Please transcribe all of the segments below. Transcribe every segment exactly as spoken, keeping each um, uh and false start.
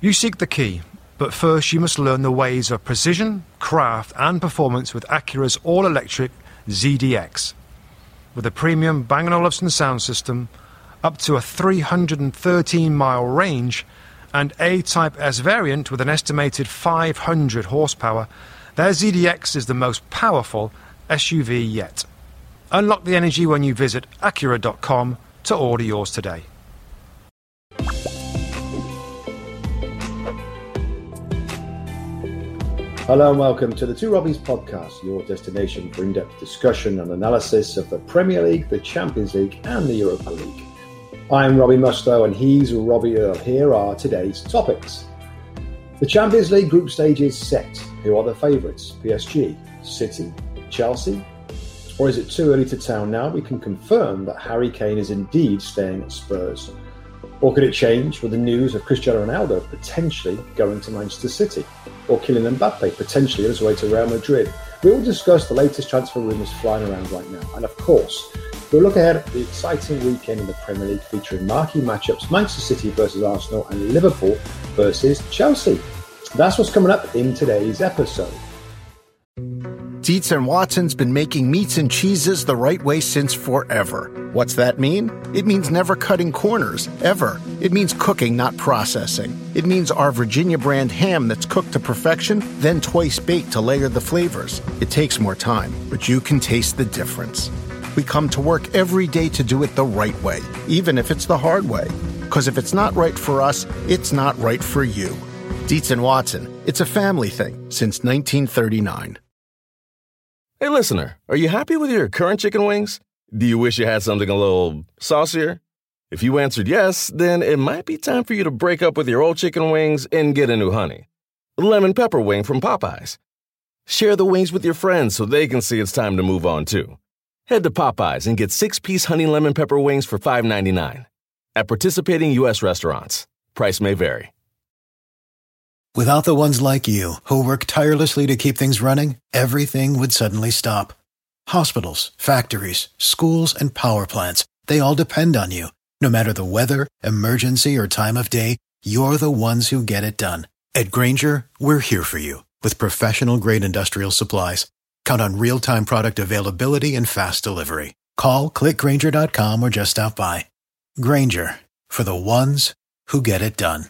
You seek the key, but first you must learn the ways of precision, craft and performance with Acura's all-electric Z D X. With a premium Bang and Olufsen sound system, up to a three hundred thirteen mile range, and A-Type S variant with an estimated five hundred horsepower, their Z D X is the most powerful S U V yet. Unlock the energy when you visit Acura dot com to order yours today. Hello and welcome to the Two Robbies podcast, your destination for in-depth discussion and analysis of the Premier League, the Champions League and the Europa League. I'm Robbie Mustoe and he's Robbie Earle. Here are today's topics. The Champions League group stage is set. Who are the favourites? P S G, City, Chelsea? Or is it too early to tell now? We can confirm that Harry Kane is indeed staying at Spurs. Or could it change with the news of Cristiano Ronaldo potentially going to Manchester City? Or Kylian Mbappe potentially on his way to Real Madrid? We will discuss the latest transfer rumours flying around right now. And of course, we'll look ahead at the exciting weekend in the Premier League featuring marquee matchups Manchester City versus Arsenal and Liverpool versus Chelsea. That's what's coming up in today's episode. Dietz and Watson's been making meats and cheeses the right way since forever. What's that mean? It means never cutting corners, ever. It means cooking, not processing. It means our Virginia brand ham that's cooked to perfection, then twice baked to layer the flavors. It takes more time, but you can taste the difference. We come to work every day to do it the right way, even if it's the hard way. Because if it's not right for us, it's not right for you. Dietz and Watson, it's a family thing since nineteen thirty-nine. Hey, listener, are you happy with your current chicken wings? Do you wish you had something a little saucier? If you answered yes, then it might be time for you to break up with your old chicken wings and get a new honey. Lemon pepper wing from Popeyes. Share the wings with your friends so they can see it's time to move on, too. Head to Popeyes and get six-piece honey lemon pepper wings for five ninety-nine. At participating U S restaurants. Price may vary. Without the ones like you, who work tirelessly to keep things running, everything would suddenly stop. Hospitals, factories, schools, and power plants, they all depend on you. No matter the weather, emergency, or time of day, you're the ones who get it done. At Grainger, we're here for you with professional-grade industrial supplies. Count on real-time product availability and fast delivery. Call, click Grainger dot com, or just stop by. Grainger, for the ones who get it done.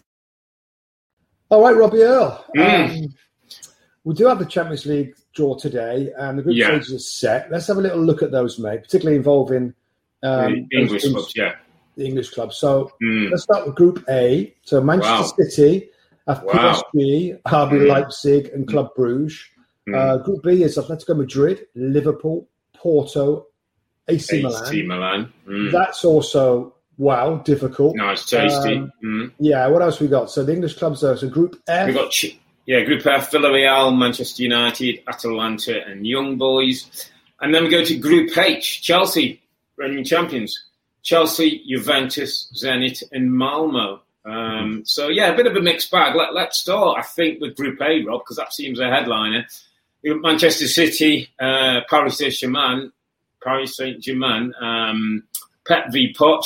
All right, Robbie Earle. Mm. Um, we do have the Champions League draw today, and the group yeah. stages are set. Let's have a little look at those, mate, particularly involving um, the English clubs, yeah. The English clubs. So mm. let's start with Group A. So Manchester wow. City, have wow. P S G, R B mm. Leipzig, and Club Brugge. Mm. Uh, Group B is Atletico Madrid, Liverpool, Porto, A C Milan. A C Milan. Mm. That's also... Wow, difficult. Nice, tasty. Um, mm. Yeah, what else we got? So the English clubs are so Group F. We got yeah, Group F: Villarreal, Manchester United, Atalanta, and Young Boys. And then we go to Group H: Chelsea, reigning champions. Chelsea, Juventus, Zenit, and Malmo. Um, so yeah, a bit of a mixed bag. Let, let's start, I think, with Group A, Rob, because that seems a headliner. We got Manchester City, uh, Paris Saint-Germain, Paris Saint-Germain, um, Pep v Poch.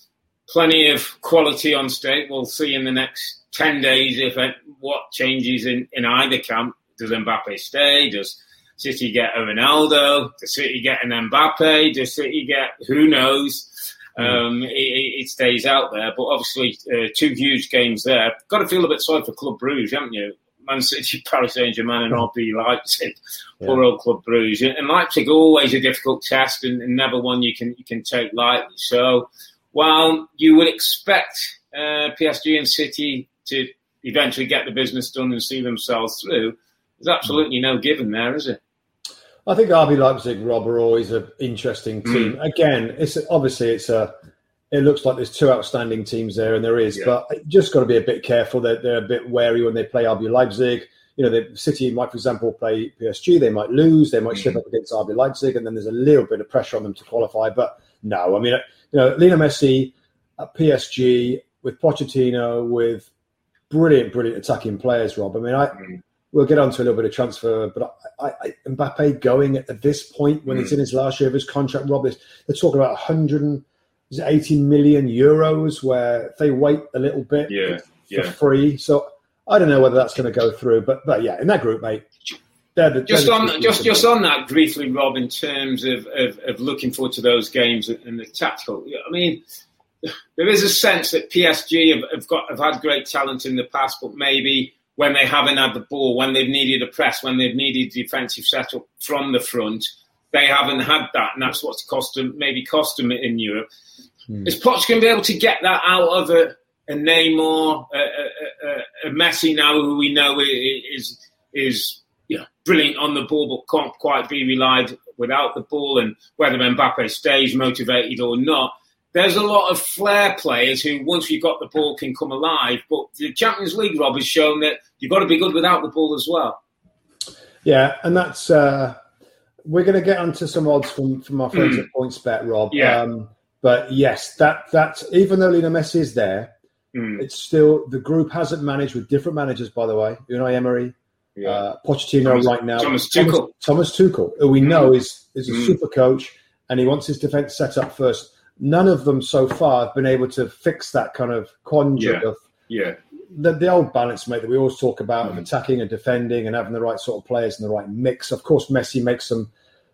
Plenty of quality on state. We'll see in the next ten days if it, what changes in, in either camp. Does Mbappe stay? Does City get a Ronaldo? Does City get an Mbappe? Does City get, who knows? Mm. Um, it, it stays out there. But obviously, uh, two huge games there. Got to feel a bit sorry for Club Brugge, haven't you? Man City, Paris Saint-Germain and R B Leipzig. Yeah. Poor old Club Brugge. And Leipzig always a difficult test and, and never one you can you can take lightly. So... While you would expect uh, P S G and City to eventually get the business done and see themselves through, there's absolutely no given there, is it? I think R B Leipzig, Rob, are always an interesting team. Mm. Again, it's obviously it's a. It looks like there's two outstanding teams there, and there is, yeah. but you just got to be a bit careful. They're, they're a bit wary when they play R B Leipzig. You know, the City might, for example, play P S G. They might lose. They might mm. slip up against R B Leipzig, and then there's a little bit of pressure on them to qualify. But no, I mean. You know, Lionel Messi at P S G with Pochettino, with brilliant, brilliant attacking players, Rob. I mean, I mm. we'll get on to a little bit of transfer, but I, I, Mbappe going at this point when mm. it's in his last year of his contract, Rob, they're talking about one hundred eighty million euros, where if they wait a little bit, yeah. yeah. for free. So I don't know whether that's going to go through. But but yeah, in that group, mate. They're the, just they're on the just just on that briefly, Rob, in terms of, of, of looking forward to those games and the tactical. I mean, there is a sense that P S G have, have got have had great talent in the past, but maybe when they haven't had the ball, when they've needed a press, when they've needed defensive setup from the front, they haven't had that, and that's what's cost them maybe cost them in Europe. Hmm. Is Poch going to be able to get that out of a, a Neymar, a, a, a, a Messi now, who we know is is yeah, brilliant on the ball, but can't quite be relied without the ball, and whether Mbappe stays motivated or not. There's a lot of flair players who, once you've got the ball, can come alive. But the Champions League, Rob, has shown that you've got to be good without the ball as well. Yeah, and that's uh, we're going to get onto some odds from, from our friends mm. at PointsBet, Rob. Yeah. Um, but yes, that that even though Lionel Messi is there, mm. it's still the group hasn't managed with different managers. By the way, Unai Emery. Yeah. Uh, Pochettino Thomas, right now. Thomas Tuchel. Thomas, Thomas Tuchel, who we know mm. is, is a mm. super coach, and he wants his defence set up first. None of them so far have been able to fix that kind of quandary yeah. of yeah. The, the old balance, mate, that we always talk about mm. of attacking and defending and having the right sort of players and the right mix. Of course, Messi makes them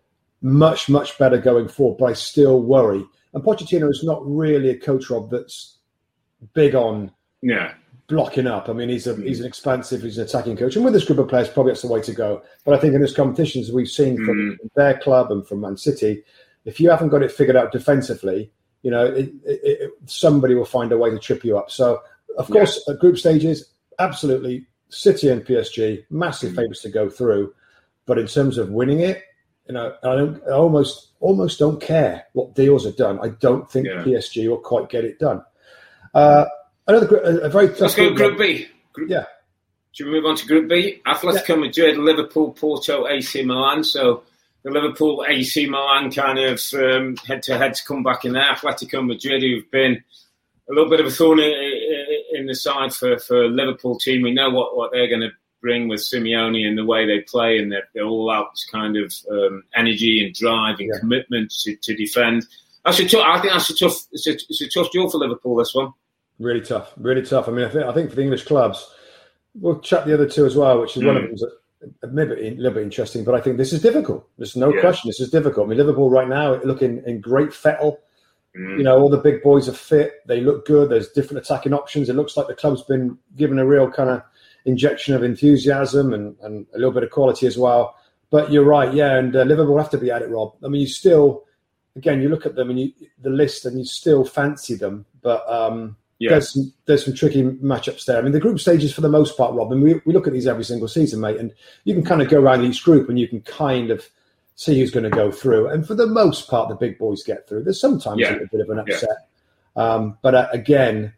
much, much better going forward, but I still worry. And Pochettino is not really a coach, Rob, that's big on yeah. blocking up. I mean, he's a mm. he's an expansive, he's an attacking coach. And with this group of players, probably that's the way to go. But I think in this competitions we've seen from mm. their club and from Man City, if you haven't got it figured out defensively, you know, it, it, it, somebody will find a way to trip you up. So, of course, yeah. at group stages, absolutely, City and P S G, massive mm. favourites to go through. But in terms of winning it, you know, I, don't, I almost almost don't care what deals are done. I don't think yeah. P S G will quite get it done. Uh, another group, a, a very tough Let's go group. Group B. Group, yeah. Should we move on to Group B? Atletico yeah. Madrid, Liverpool, Porto, A C Milan. So the Liverpool, A C Milan kind of um, head-to-head to come back in there. Atletico Madrid, who've been a little bit of a thorn in the side for, for Liverpool team. We know what, what they're going to bring with Simeone and the way they play, and they're, they're all out kind of um, energy and drive and yeah. commitment to, to defend. That's a tough, I think that's a tough. It's a, it's a tough duel for Liverpool. This one, really tough, really tough. I mean, I think I think for the English clubs, we'll chat the other two as well, which is mm. one of them. A little bit, a little bit interesting, but I think this is difficult. There's no yeah. question. This is difficult. I mean, Liverpool right now looking in great fettle. Mm. You know, all the big boys are fit. They look good. There's different attacking options. It looks like the club's been given a real kind of injection of enthusiasm and, and a little bit of quality as well. But you're right, yeah. And uh, Liverpool have to be at it, Rob. I mean, you still, again, you look at them and you, the list, and you still fancy them. But um, yeah. there's some, there's some tricky matchups there. I mean, the group stages for the most part, Rob, and we we look at these every single season, mate. And you can kind of go around each group and you can kind of see who's going to go through. And for the most part, the big boys get through. There's sometimes yeah. a bit of an upset. Yeah. Um, but uh, again,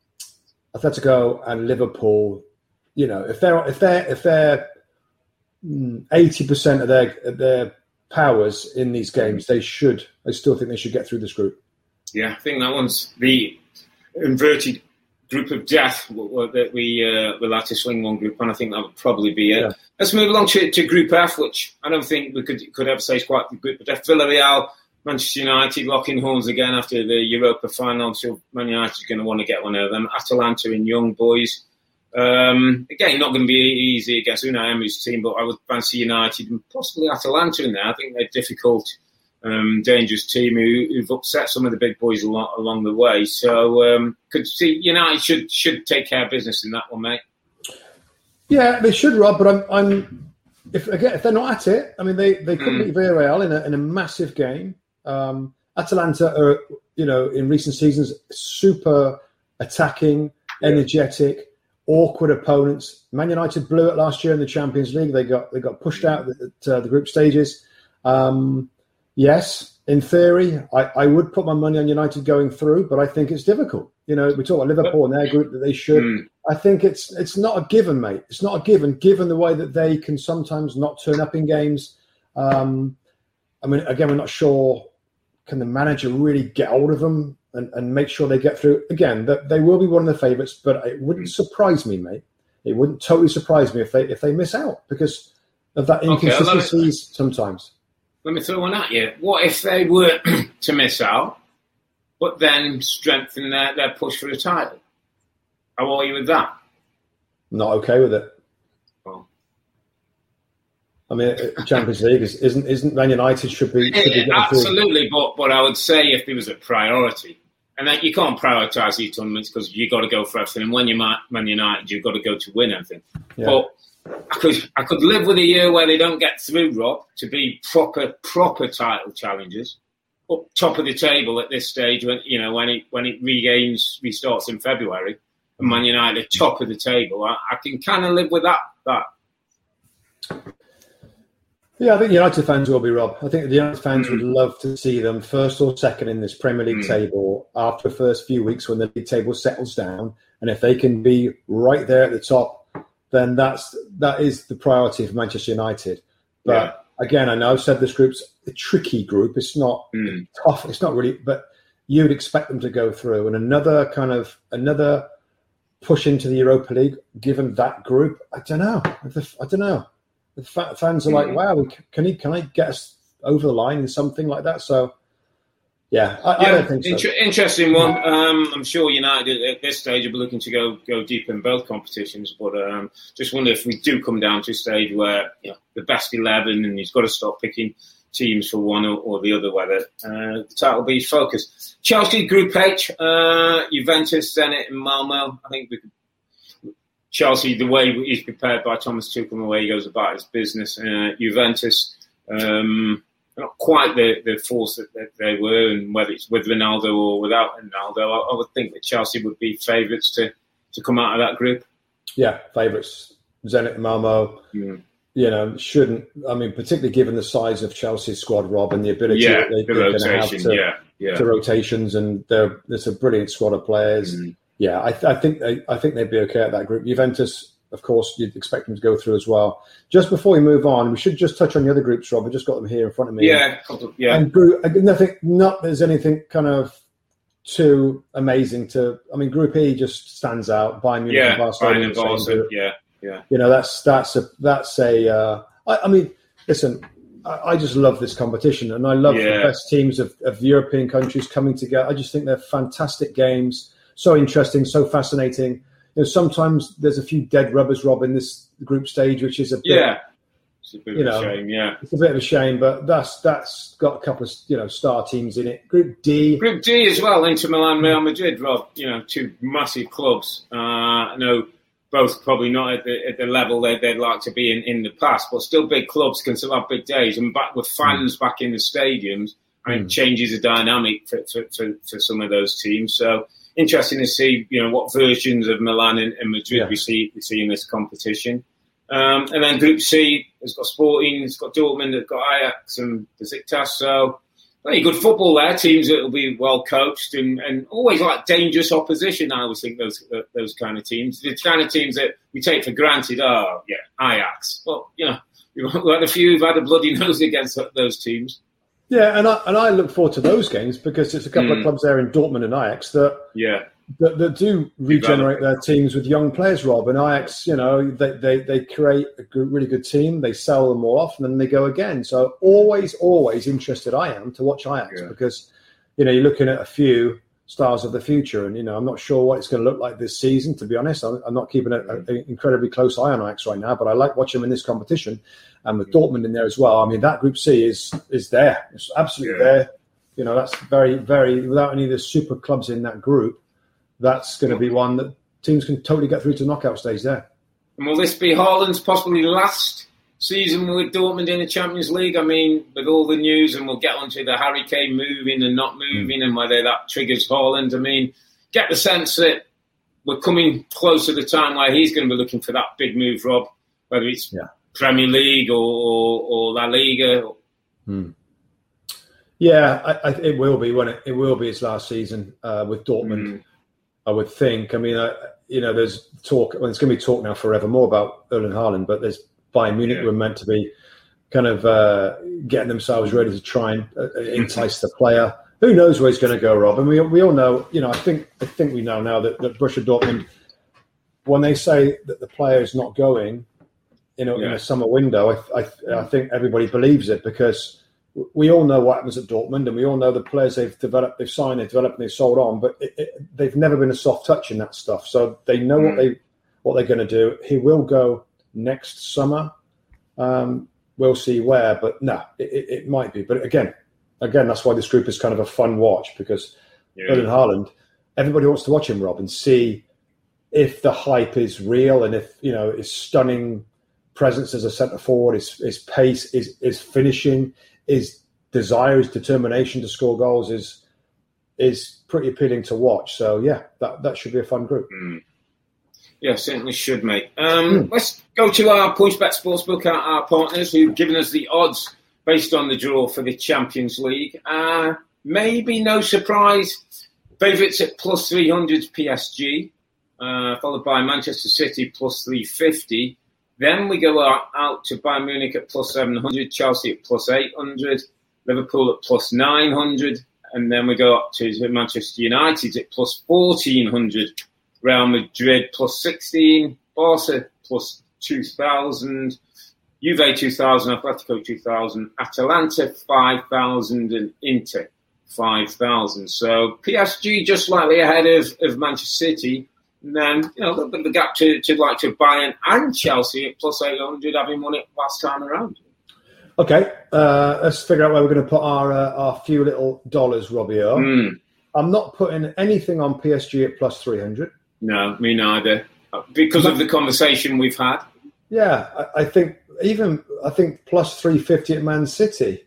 Atletico and Liverpool, you know, if they're if they're if they're eighty percent of their of their powers in these games, they should. I still think they should get through this group. Yeah, I think that one's the inverted group of death that we uh, will have to swing one group on. I think that would probably be it. Yeah. Let's move along to, to Group F, which I don't think we could could ever say is quite the group of death. Villarreal, Manchester United locking horns again after the Europa final. So Man United is going to want to get one of them. Atalanta and Young Boys. Um, again, not going to be easy against Unai Emery's team, but I would fancy United and possibly Atalanta in there. I think they're a difficult, um, dangerous team who, who've upset some of the big boys a lot along the way. So, um, could see United should should take care of business in that one, mate. Yeah, they should, Rob. But I'm, I'm if again if they're not at it, I mean they they could mm. beat Villarreal in a in a massive game. Um, Atalanta are, you know, in recent seasons super attacking, yeah. energetic. Awkward opponents. Man United blew it last year in the Champions League. They got they got pushed out at uh, the group stages. Um, yes, in theory, I, I would put my money on United going through, but I think it's difficult. You know, we talk about Liverpool and their group that they should. Mm. I think it's it's not a given, mate. It's not a given, given the way that they can sometimes not turn up in games. Um, I mean, again, we're not sure. Can the manager really get hold of them and, and make sure they get through? Again, that they will be one of the favourites, but it wouldn't surprise me, mate. It wouldn't totally surprise me if they if they miss out because of that inconsistencies okay, me, sometimes. Let me throw one at you. What if they were to miss out, but then strengthen their, their push for the title? How are you with that? Not okay with it. Oh. I mean, Champions League is, isn't isn't Man United should be, should be yeah, absolutely, but but I would say if there was a priority, and that you can't prioritise these tournaments because you got to go for everything. And when you're Man United, you've got to go to win everything. Yeah. But I could I could live with a year where they don't get through, Rob, to be proper proper title challengers, up top of the table at this stage. When you know when it when it regains restarts in February, and Man United at top of the table, I, I can kind of live with that that. Yeah, I think United fans will be, Rob. I think the United fans mm. would love to see them first or second in this Premier League mm. table after the first few weeks when the league table settles down. And if they can be right there at the top, then that's that is the priority for Manchester United. But yeah. again, I know I've said this group's a tricky group. It's not mm. tough. It's not really, but you would expect them to go through. And another kind of another push into the Europa League, given that group, I don't know. I don't know. The fans are like, wow, can he can I get us over the line in something like that? So, yeah, I, yeah, I don't think so. Inter- interesting one. Um, I'm sure United at this stage will be looking to go go deep in both competitions, but um, just wonder if we do come down to a stage where you know, the best eleven and he's got to stop picking teams for one or, or the other, whether uh, the title will be his focus. Chelsea, Group H, uh, Juventus, Zenit and Malmo. I think we could Chelsea, the way he's prepared by Thomas Tuchel and the way he goes about his business. Uh, Juventus, um, not quite the, the force that, that they were, and whether it's with Ronaldo or without Ronaldo, I, I would think that Chelsea would be favourites to, to come out of that group. Yeah, favourites. Zenit and Malmo, mm. you know, shouldn't, I mean, particularly given the size of Chelsea's squad, Rob, and the ability yeah, that they, the they're going to have to, yeah, yeah. to rotations, and they're, it's a brilliant squad of players. Mm. Yeah, I, th- I think they, I think they'd be okay at that group. Juventus, of course, you'd expect them to go through as well. Just before we move on, we should just touch on the other groups, Rob. I just got them here in front of me. Yeah, yeah. And group, nothing, not there's anything kind of too amazing to. I mean, Group E just stands out. Bayern Munich yeah, and Barcelona. Bayern and Barcelona. Yeah, yeah. You know, that's that's a that's a. Uh, I, I mean, listen. I, I just love this competition, and I love yeah. the best teams of, of European countries coming together. I just think they're fantastic games. So interesting, so fascinating. You know, sometimes there's a few dead rubbers, Rob, in this group stage, which is a bit, yeah, it's a bit you of know, a shame. Yeah, it's a bit of a shame, but that's that's got a couple of you know star teams in it. Group D, Group D as well. Inter Milan, Real Madrid, Rob. You know, two massive clubs. Uh, I know both probably not at the, at the level they, they'd like to be in, in the past, but still big clubs can still have big days. And back with fans mm. back in the stadiums, I mean, mm. changes the dynamic for, for, for, for some of those teams. So. Interesting to see, you know, what versions of Milan and, and Madrid yeah. we see we see in this competition. Um, and then Group C has got Sporting, it's got Dortmund, it's got Ajax and Besiktas. So very good football there. Teams that will be well coached and, and always like dangerous opposition. I always think those those kind of teams, the kind of teams that we take for granted. Oh yeah, Ajax. Well, you know, we've had a few who've had a bloody nose against those teams. Yeah, and I and I look forward to those games because there's a couple mm. of clubs there in Dortmund and Ajax that yeah that, that do regenerate their teams with young players, Rob. And Ajax, you know, they they, they create a good, really good team. They sell them more often, and they go again. So always, always interested I am to watch Ajax yeah. because, you know, you're looking at a few stars of the future, and you know, I'm not sure what it's going to look like this season. To be honest, I'm, I'm not keeping an incredibly close eye on Ajax right now, but I like watching them in this competition. And with Dortmund in there as well, I mean, that Group C is is there. It's absolutely yeah. there. You know, that's very, very, without any of the super clubs in that group, that's going to be one that teams can totally get through to knockout stage there. And will this be Haaland's possibly last season with Dortmund in the Champions League? I mean, with all the news, and we'll get onto the Harry Kane moving and not moving mm. and whether that triggers Haaland. I mean, get the sense that we're coming close to the time where he's going to be looking for that big move, Rob, whether it's... Yeah. Premier League or, or, or La Liga. Hmm. Yeah, I, I, it will be when it, it will be his last season uh, with Dortmund. Mm. I would think. I mean, uh, you know, there's talk. Well, there's going to be talk now forever more about Erling Haaland, but there's Bayern Munich yeah. were meant to be kind of uh, getting themselves ready to try and uh, entice the player. Who knows where he's going to go, Rob? And we we all know. You know, I think I think we know now that, that Borussia Dortmund, when they say that the player is not going. In a, yeah. in a summer window, I, I, I think everybody believes it because we all know what happens at Dortmund, and we all know the players they've developed, they've signed, they've developed, and they've sold on. But it, it, they've never been a soft touch in that stuff, so they know mm. what they what they're going to do. He will go next summer. Um, we'll see where, but no, it, it, it might be. But again, again, that's why this group is kind of a fun watch, because yeah. Erling Haaland, everybody wants to watch him, Rob, and see if the hype is real, and if, you know, his stunning presence as a centre forward, his, his pace, his, his finishing, his desire, his determination to score goals is is pretty appealing to watch. So yeah, that, that should be a fun group. Mm. Yeah, certainly should, mate. Um, mm. Let's go to our PointsBet Sportsbook, our, our partners who've given us the odds based on the draw for the Champions League. Uh, maybe no surprise, favourites at plus three hundred P S G, uh, followed by Manchester City plus three fifty. Then we go out, out to Bayern Munich at plus seven hundred, Chelsea at plus eight hundred, Liverpool at plus nine hundred, and then we go up to Manchester United at plus fourteen hundred, Real Madrid plus sixteen, Barca plus two thousand, Juve two thousand, Atletico two thousand, Atalanta five thousand, and Inter five thousand. So P S G just slightly ahead of, of Manchester City. And then, you know, a little bit of a gap to, to like to Bayern and Chelsea at plus eight hundred, having won it last time around. Okay, uh, let's figure out where we're going to put our uh, our few little dollars, Robbie. Mm. I'm not putting anything on P S G at plus three hundred. No, me neither. Because of the conversation we've had. Yeah, I, I think even, I think plus three fifty at Man City.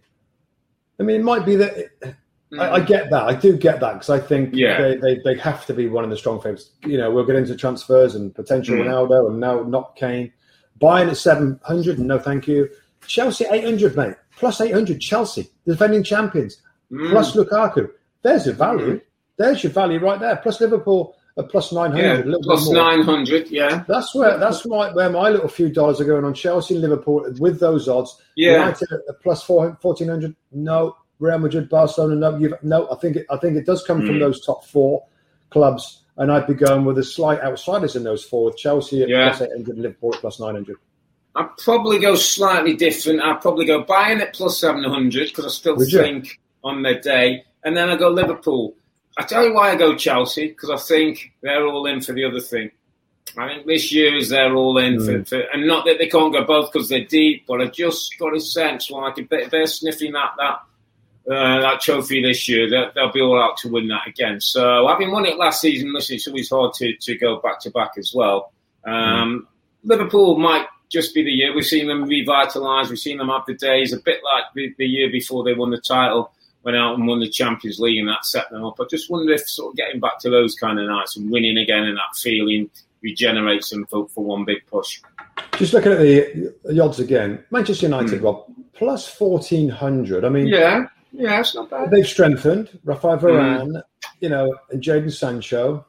I mean, it might be that... It, mm. I, I get that. I do get that, because I think yeah. they, they, they have to be one of the strong favourites. You know, we'll get into transfers and potential mm. Ronaldo, and now not Kane. Bayern at seven hundred, no thank you. Chelsea eight hundred, mate. Plus eight hundred, Chelsea, defending champions. Mm. Plus Lukaku. There's your value. Mm. There's your value right there. Plus Liverpool at plus nine hundred. Yeah, a little plus bit more. nine hundred, yeah. That's where that's my, where my little few dollars are going on. Chelsea and Liverpool with those odds. Yeah. United at plus fourteen hundred, no. Real Madrid, Barcelona, no. You've, no, I think it, I think it does come mm. from those top four clubs, and I'd be going with a slight outsiders in those four. Chelsea at yeah. plus eight hundred, Liverpool at plus nine hundred. I'd probably go slightly different. I'd probably go Bayern at plus seven hundred, because I still Would think you? on their day. And then I go Liverpool. I tell you why I go Chelsea, because I think they're all in for the other thing. I think this year is they're all in mm. for, for, and not that they can't go both because they're deep, but I just got a sense like if they, they're sniffing that that uh, that trophy this year, they'll be all out to win that again. So having won it last season, listen, it's always hard to, to go back to back as well. Um, mm. Liverpool might just be the year. We've seen them revitalise. We've seen them have the days, a bit like the, the year before they won the title, went out and won the Champions League, and that set them up. I just wonder if sort of getting back to those kind of nights and winning again and that feeling regenerates them for, for one big push. Just looking at the, the odds again, Manchester United, mm. Rob, plus fourteen hundred. I mean, yeah, yeah, it's not bad. They've strengthened. Rafael Varane, mm. you know, and Jadon Sancho.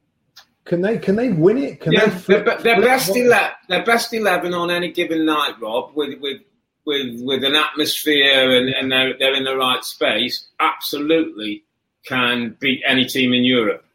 Can they can they win it? Can yeah, they flip, their, their best eleven, their best eleven on any given night, Rob, with with with with an atmosphere and, and they're they're in the right space, absolutely can beat any team in Europe.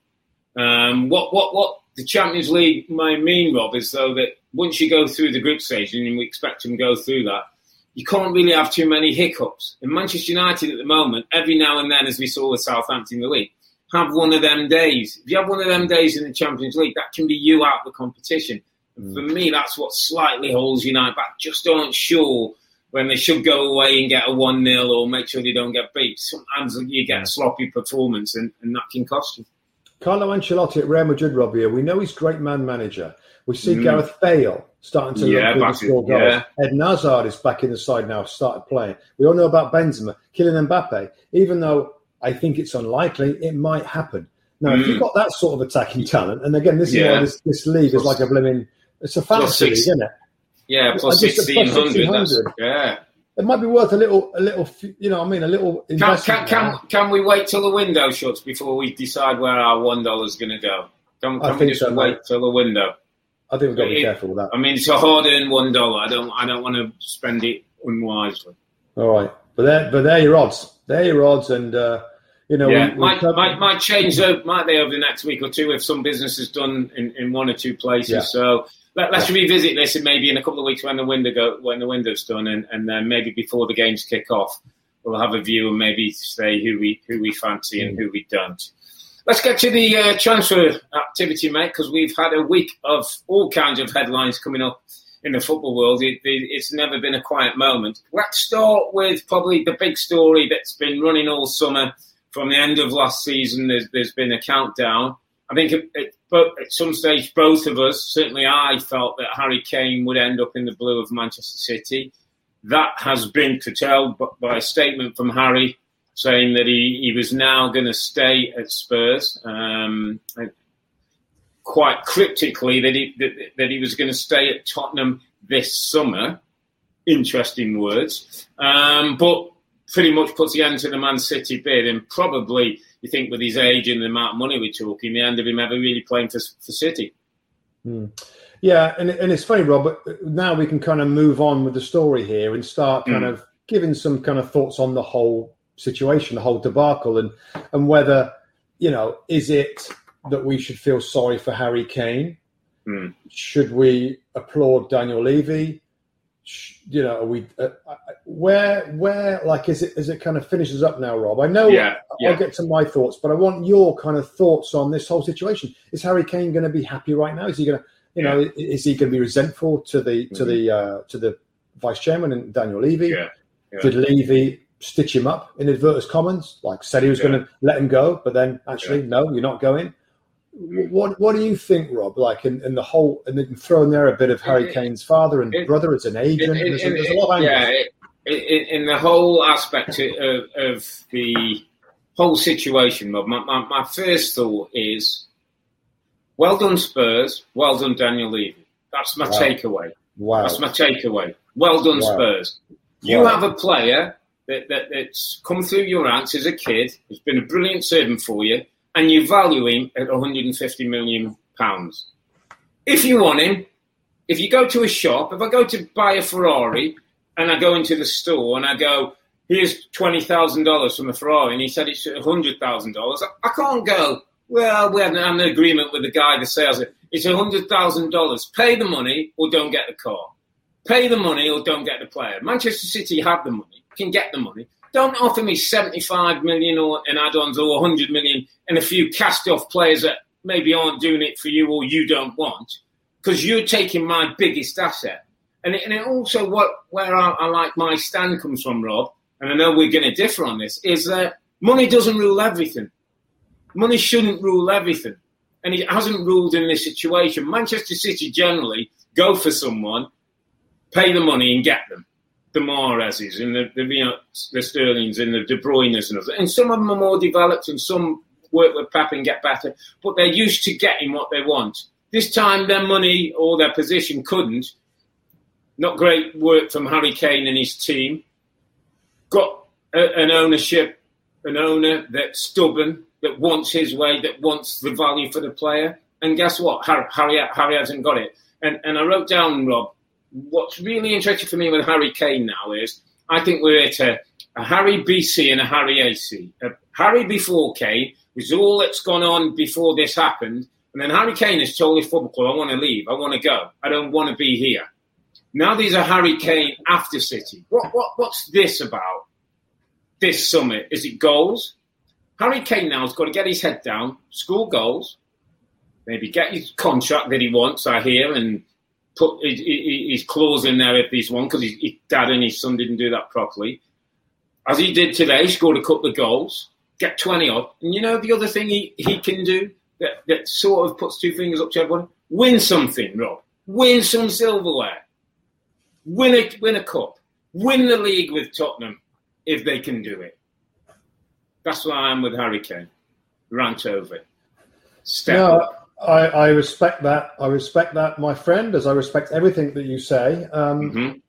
Um, what what what the Champions League might mean, Rob, is though that once you go through the group stage, and we expect them to go through that, you can't really have too many hiccups. In Manchester United at the moment, every now and then, as we saw with Southampton in the league, have one of them days. If you have one of them days in the Champions League, that can be you out of the competition. Mm. For me, that's what slightly holds United back. Just aren't sure when they should go away and get a one nil or make sure they don't get beat. Sometimes you get a sloppy performance and, and that can cost you. Carlo Ancelotti at Real Madrid, Robbie, we know he's great man manager. We see mm. Gareth Bale starting to yeah, look good to score goals. Yeah. Eden Hazard is back in the side now, started playing. We all know about Benzema, Kylian Mbappe, even though I think it's unlikely, it might happen. Now, mm. if you've got that sort of attacking talent, and again, this is yeah. why this, this league plus, is like a blooming, it's a fantasy league, isn't it? Yeah, plus sixteen hundred. Yeah. It might be worth a little, a little, you know what I mean, a little investment. Can, can, can, can we wait till the window shuts before we decide where our one dollar is going to go? Can, can we just so, wait mate. till the window? I think we've got to be it, careful with that. I mean, it's a hard-earned one dollar. I don't, I don't want to spend it unwisely. All right, but there, but there are your odds. There are your odds, and uh, you know, yeah, we, might, might, might change up, might they, over the next week or two if some business is done in, in one or two places. Yeah. So let, let's yeah. revisit this, and maybe in a couple of weeks when the window go, when the window's done, and, and then maybe before the games kick off, we'll have a view and maybe say who we who we fancy and who we don't. Let's get to the uh, transfer activity, mate, because we've had a week of all kinds of headlines coming up in the football world. It, it, it's never been a quiet moment. Let's start with probably the big story that's been running all summer. From the end of last season, there's, there's been a countdown. I think it, it, but at some stage, both of us, certainly I, felt that Harry Kane would end up in the blue of Manchester City. That has been curtailed by a statement from Harry saying that he, he was now going to stay at Spurs. Um, quite cryptically, that he, that, that he was going to stay at Tottenham this summer. Interesting words. Um, but pretty much puts the end to the Man City bid, and probably, you think, with his age and the amount of money we're talking, the end of him ever really playing for, for City. Mm. Yeah, and, and it's funny, Rob, but now we can kind of move on with the story here and start kind mm. of giving some kind of thoughts on the whole situation, the whole debacle, and, and whether, you know, is it that we should feel sorry for Harry Kane? Mm. Should we applaud Daniel Levy? You know, are we uh, where where like is it as it kind of finishes up now, Rob? I know yeah, yeah. I'll get to my thoughts, but I want your kind of thoughts on this whole situation. Is Harry Kane going to be happy right now? Is he going to, you yeah. know, is he going to be resentful to the to mm-hmm. the uh, to the vice chairman and Daniel Levy? Yeah. Yeah. Did Levy stitch him up in inverted commas, like said he was yeah. going to let him go, but then actually yeah. no, you're not going? What What do you think, Rob? Like in, in the whole, and then throw in there a bit of Harry it, Kane's father and it, brother as an agent. It, there's, it, there's a lot of yeah, it, it, in the whole aspect of, of the whole situation, Rob. My, my, my first thought is, well done Spurs, well done Daniel Levy. That's my wow. takeaway. Wow, that's my takeaway. Well done wow. Spurs. You wow. have a player that, that that's come through your ranks as a kid. He's been a brilliant servant for you. And you value him at one hundred fifty million pounds. If you want him, if you go to a shop, if I go to buy a Ferrari and I go into the store and I go, here's twenty thousand dollars from a Ferrari, and he said it's one hundred thousand dollars, I can't go, well, we had an agreement with the guy, the sales, it's one hundred thousand dollars. Pay the money or don't get the car. Pay the money or don't get the player. Manchester City have the money, can get the money. Don't offer me seventy-five million or in add-ons or one hundred million and a few cast-off players that maybe aren't doing it for you or you don't want, because you're taking my biggest asset. And it, and it also what where I, I like my stand comes from, Rob, and I know we're going to differ on this, is that money doesn't rule everything. Money shouldn't rule everything. And it hasn't ruled in this situation. Manchester City generally go for someone, pay the money and get them. The Mahrezes and the, the, you know, the Sterlings and the De Bruynes and others. And some of them are more developed and some work with Pep and get better, but they're used to getting what they want. This time their money or their position couldn't. Not great work from Harry Kane and his team. Got a, an ownership, an owner that's stubborn, that wants his way, that wants the value for the player. And guess what? Harry, Harry, Harry hasn't got it. And, and I wrote down, Rob, what's really interesting for me with Harry Kane now is I think we're at a, a Harry B C and a Harry A C. A Harry before Kane was all that's gone on before this happened. And then Harry Kane has told his football club, I want to leave. I want to go. I don't want to be here. Now there's a Harry Kane after City. What, what, what's this about? This summit? Is it goals? Harry Kane now has got to get his head down, score goals, maybe get his contract that he wants, I hear, and put his, his clause in there if he's one, because his, his dad and his son didn't do that properly. As he did today, scored a couple of goals, get twenty odd. And you know the other thing he, he can do that, that sort of puts two fingers up to everyone? Win something, Rob. Win some silverware. Win a, win a cup. Win the league with Tottenham if they can do it. That's why I'm with Harry Kane. Rant over it. Step no, up. I, I respect that. I respect that, my friend, as I respect everything that you say. Um, mm-hmm.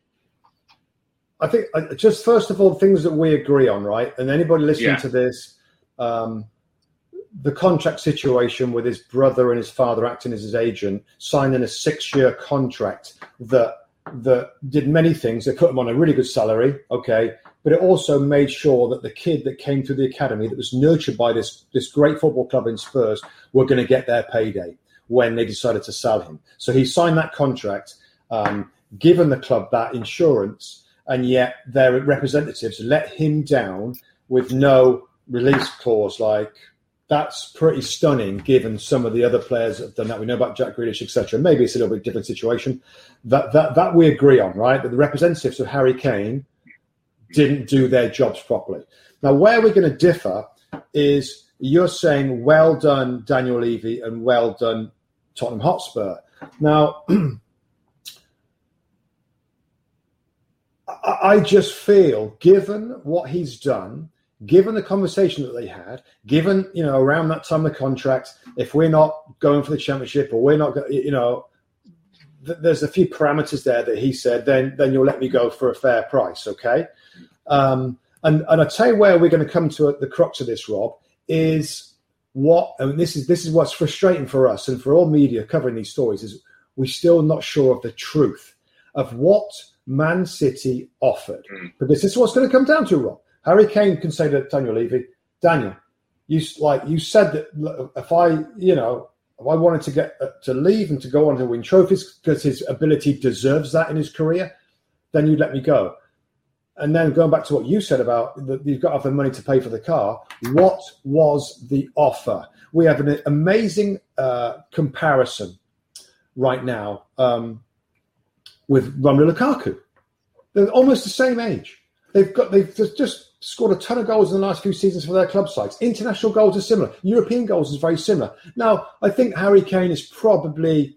I think uh, just first of all, things that we agree on, right? And anybody listening yeah. to this, um, the contract situation with his brother and his father acting as his agent, signing a six-year contract that that did many things. They put him on a really good salary, okay, but it also made sure that the kid that came through the academy that was nurtured by this this great football club in Spurs were going to get their payday when they decided to sell him. So he signed that contract, um, given the club that insurance, and yet their representatives let him down with no release clause. Like, that's pretty stunning, given some of the other players that have done that. We know about Jack Grealish, et cetera. Maybe it's a little bit different situation. That that that we agree on, right? That the representatives of Harry Kane didn't do their jobs properly. Now, where we're going to differ is you're saying, well done, Daniel Levy, and well done, Tottenham Hotspur. Now, I just feel, given what he's done, given the conversation that they had, given, you know, around that time of the contract, if we're not going for the championship or we're not, you know, th- there's a few parameters there that he said, then then you'll let me go for a fair price, okay? Um, and and I'll tell you where we're going to come to at the crux of this, Rob, is what, and this is this is what's frustrating for us and for all media covering these stories, is we're still not sure of the truth of what Man City offered. Because this is what's going to come down to, Rob. Harry Kane can say to Daniel Levy, Daniel, you like you said that if I, you know, if I wanted to get uh, to leave and to go on to win trophies because his ability deserves that in his career, then you'd let me go. And then going back to what you said about that you've got to have the money to pay for the car, what was the offer? We have an amazing uh, comparison right now um, with Romelu Lukaku. They're almost the same age. They've got they've just scored a ton of goals in the last few seasons for their club sides. International goals are similar. European goals is very similar. Now, I think Harry Kane is probably...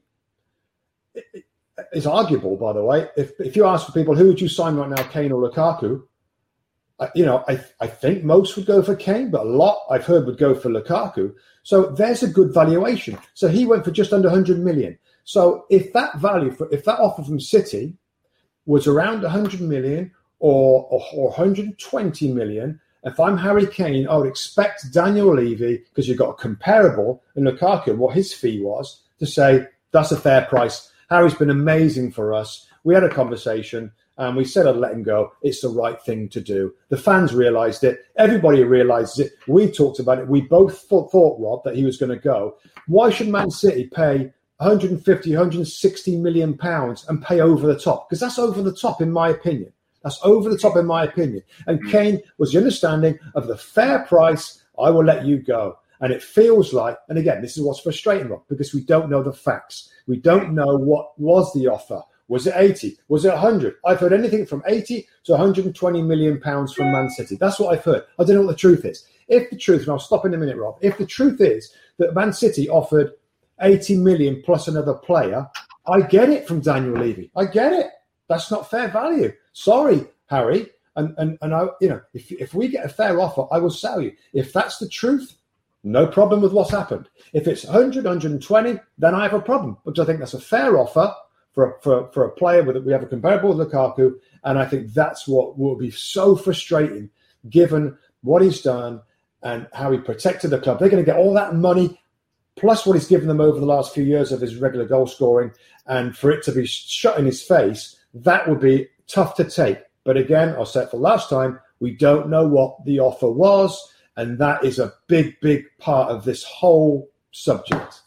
It's arguable, by the way. If if you ask for people, who would you sign right now, Kane or Lukaku? Uh, you know, I I think most would go for Kane, but a lot I've heard would go for Lukaku. So there's a good valuation. So he went for just under one hundred million. So if that value, for if that offer from City was around one hundred million or, or, or one hundred twenty million, if I'm Harry Kane, I would expect Daniel Levy, because you've got a comparable in Lukaku, what his fee was, to say, that's a fair price. Harry's been amazing for us. We had a conversation and we said I'd let him go. It's the right thing to do. The fans realised it. Everybody realises it. We talked about it. We both thought, thought, Rob, that he was going to go. Why should Man City pay one hundred fifty, one hundred sixty million pounds and pay over the top? Because that's over the top, in my opinion. That's over the top, in my opinion. And Kane was the understanding of the fair price. I will let you go. And it feels like, and again, this is what's frustrating, Rob, because we don't know the facts. We don't know what was the offer. Was it eighty? Was it one hundred? I've heard anything from eighty to one hundred twenty million pounds from Man City. That's what I've heard. I don't know what the truth is. If the truth, and I'll stop in a minute, Rob, if the truth is that Man City offered eighty million plus another player, I get it from Daniel Levy. I get it. That's not fair value. Sorry, Harry. And, and, and I, you know, if, if we get a fair offer, I will sell you. If that's the truth, no problem with what's happened. If it's one hundred, one hundred twenty, then I have a problem, because I think that's a fair offer for for, for a player with we have a comparable with Lukaku, and I think that's what will be so frustrating, given what he's done and how he protected the club. They're going to get all that money, plus what he's given them over the last few years of his regular goal scoring, and for it to be shut in his face, that would be tough to take. But again, I'll say it for last time, we don't know what the offer was. And that is a big, big part of this whole subject.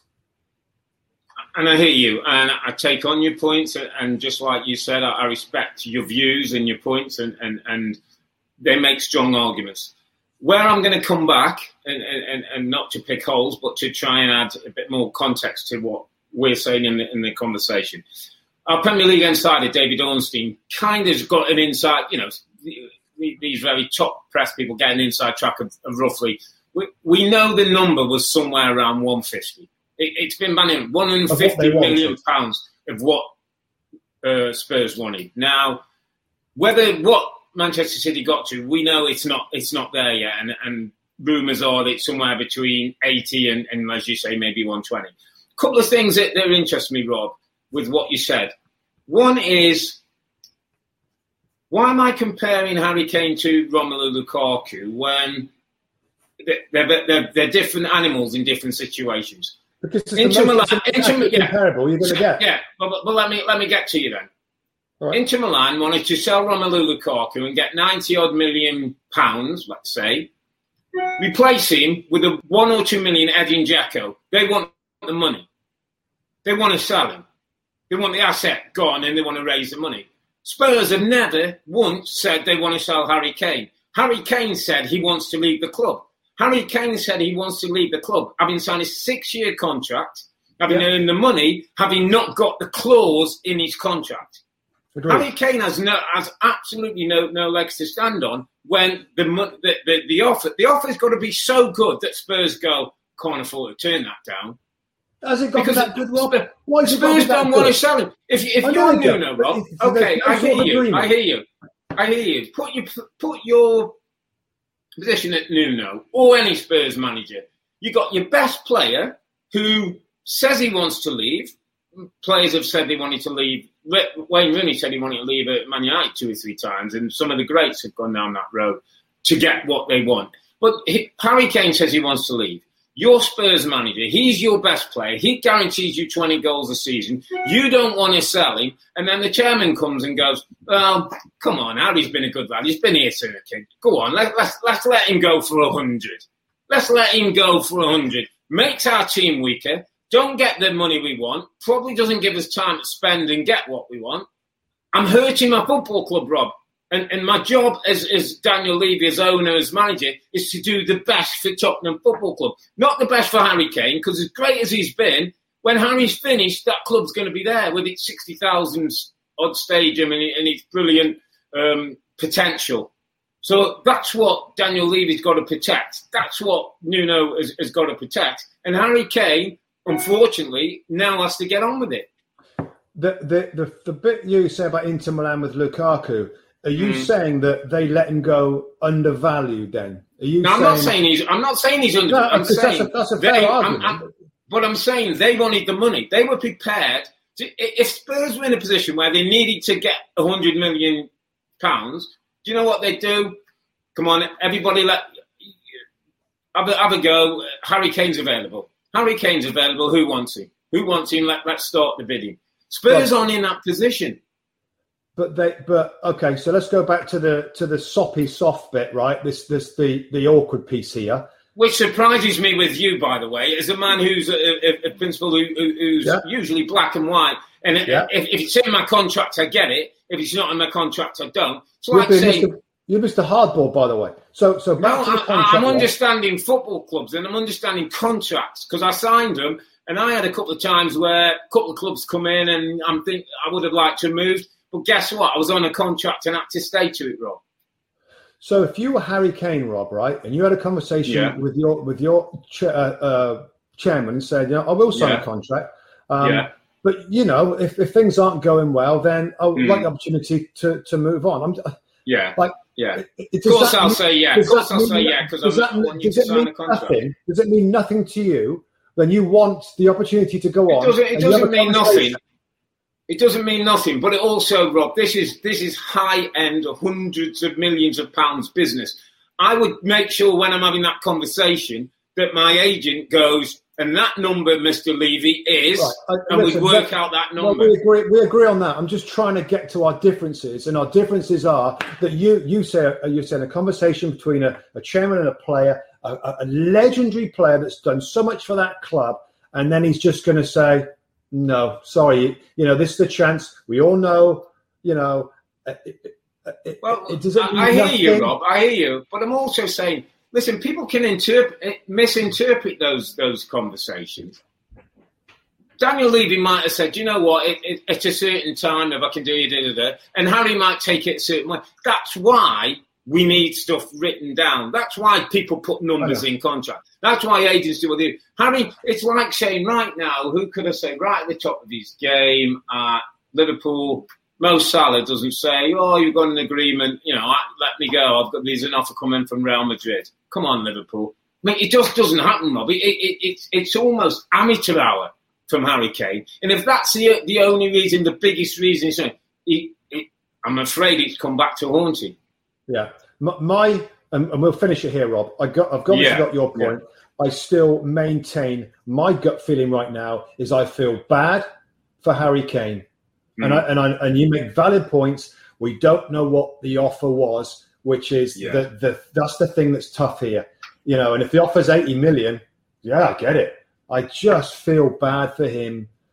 And I hear you, and I take on your points. And just like you said, I respect your views and your points, and, and, and they make strong arguments. Where I'm going to come back, and, and, and not to pick holes, but to try and add a bit more context to what we're saying in the, in the conversation. Our Premier League insider, David Ornstein, kind of got an insight, you know, these very top press people get an inside track of, of roughly. We, we know the number was somewhere around one hundred fifty. It, it's been banning one hundred fifty million pounds of what uh, Spurs wanted. Now, whether what Manchester City got to, we know it's not it's not there yet, and, and rumours are that it's somewhere between eighty and, and, as you say, maybe one hundred twenty. A couple of things that, that interest me, Rob, with what you said. One is, why am I comparing Harry Kane to Romelu Lukaku when they're, they're, they're different animals in different situations? Because it's Inter the Milan, most Inter, yeah, comparable you're going to get. Yeah, but, but let me let me get to you then. Right. Inter Milan wanted to sell Romelu Lukaku and get ninety odd million pounds, let's say, replace him with a one or two million Edin Dzeko. They want the money. They want to sell him. They want the asset gone, and they want to raise the money. Spurs have never once said they want to sell Harry Kane. Harry Kane said he wants to leave the club. Harry Kane said he wants to leave the club, having signed a six-year contract, having yeah. earned the money, having not got the clause in his contract. Agreed. Harry Kane has no, has absolutely no, no legs to stand on when the, the the the offer the offer's got to be so good that Spurs go, can't afford to turn that down. Has it got because that good, Rob? Why Spurs don't want to sell him. If if you're Nuno, Rob, okay, I hear you. I hear you. I hear you. Put your put your position at Nuno or any Spurs manager. You got your best player who says he wants to leave. Players have said they wanted to leave. Wayne Rooney said he wanted to leave at Man United two or three times, and some of the greats have gone down that road to get what they want. But he, Harry Kane says he wants to leave. Your Spurs manager, he's your best player. He guarantees you twenty goals a season. You don't want to sell him. And then the chairman comes and goes, well, come on, Harry's been a good lad. He's been here since a kid. Go on, let, let's, let's let him go for one hundred. Let's let him go for one hundred. Makes our team weaker. Don't get the money we want. Probably doesn't give us time to spend and get what we want. I'm hurting my football club, Rob. And, and my job as, as Daniel Levy, as owner, as manager, is to do the best for Tottenham Football Club. Not the best for Harry Kane, because as great as he's been, when Harry's finished, that club's going to be there with its sixty thousand odd stadium and, and its brilliant um, potential. So that's what Daniel Levy's got to protect. That's what Nuno has, has got to protect. And Harry Kane, unfortunately, now has to get on with it. The the the, the bit you say about Inter Milan with Lukaku, are you mm. saying that they let him go undervalued? Then are you? No, saying... I'm not saying he's. I'm not saying he's undervalued. No, I'm saying that's a, that's a fair they, argument. I'm, I'm, but I'm saying they wanted the money. They were prepared to. If Spurs were in a position where they needed to get a hundred million pounds, do you know what they do? Come on, everybody, let have a, have a go. Harry Kane's available. Harry Kane's available. Who wants him? Who wants him? Let, let's start the bidding. Spurs well, aren't in that position. But they, but okay. So let's go back to the to the soppy soft bit, right? This this the the awkward piece here, which surprises me with you, by the way, as a man who's a, a, a principal who, who's yeah. usually black and white. And yeah. if, if it's in my contract, I get it. If it's not in my contract, I don't. It's like saying. Mister You're Mister Hardball, by the way. So, so back no, to the contract. I, I'm understanding football clubs and I'm understanding contracts because I signed them, and I had a couple of times where a couple of clubs come in and I'm think I would have liked to have moved, but guess what? I was on a contract and had to stay to it, Rob. So, if you were Harry Kane, Rob, right, and you had a conversation yeah. with your with your cha- uh, uh, chairman and said, you know, I will sign yeah. a contract. Um, yeah. But you know, if, if things aren't going well, then I would mm. like the opportunity to, to move on. I'm yeah. like. Yeah, it, it, of course I'll mean, say yeah. Of course I'll say yeah because I'm not wanting you to sign a contract. Nothing, does it mean nothing to you when you want the opportunity to go it on? Doesn't, it doesn't mean nothing. It doesn't mean nothing. But it also, Rob, this is this is high end, hundreds of millions of pounds business. I would make sure when I'm having that conversation that my agent goes, and that number, Mister Levy, is, right. I, and listen, we work out that number. Well, we agree. We agree on that. I'm just trying to get to our differences, and our differences are that you you say you said a conversation between a, a chairman and a player, a, a legendary player that's done so much for that club, and then he's just going to say, "No, sorry, you know, this is the chance. We all know, you know." It, it, well, it, it I, I hear nothing. you, Rob. I hear you, but I'm also saying. Listen, people can interpret, misinterpret those those conversations. Daniel Levy might have said, you know what, it, it, at a certain time, if I can do it, da, da, da, and Harry might take it a certain way. That's why we need stuff written down. That's why people put numbers in contract. That's why agents do what they do. Harry, it's like saying right now, who could I say right at the top of his game at Liverpool, Mo Salah doesn't say, oh, you've got an agreement, you know, let me go. I've got there's an offer coming from Real Madrid. Come on, Liverpool. I mean, it just doesn't happen, Rob. It, it, it, it's almost amateur hour from Harry Kane. And if that's the the only reason, the biggest reason, is, it, it, I'm afraid it's come back to haunt him. Yeah. My, my and, and we'll finish it here, Rob. I got, I've obviously yeah. got your point. Yeah. I still maintain my gut feeling right now is I feel bad for Harry Kane. Mm. And I, and I, and you make valid points. We don't know what the offer was, which is yeah. the, the that's the thing that's tough here, you know. And if the offer's eighty million, yeah, I get it. I just feel bad for him.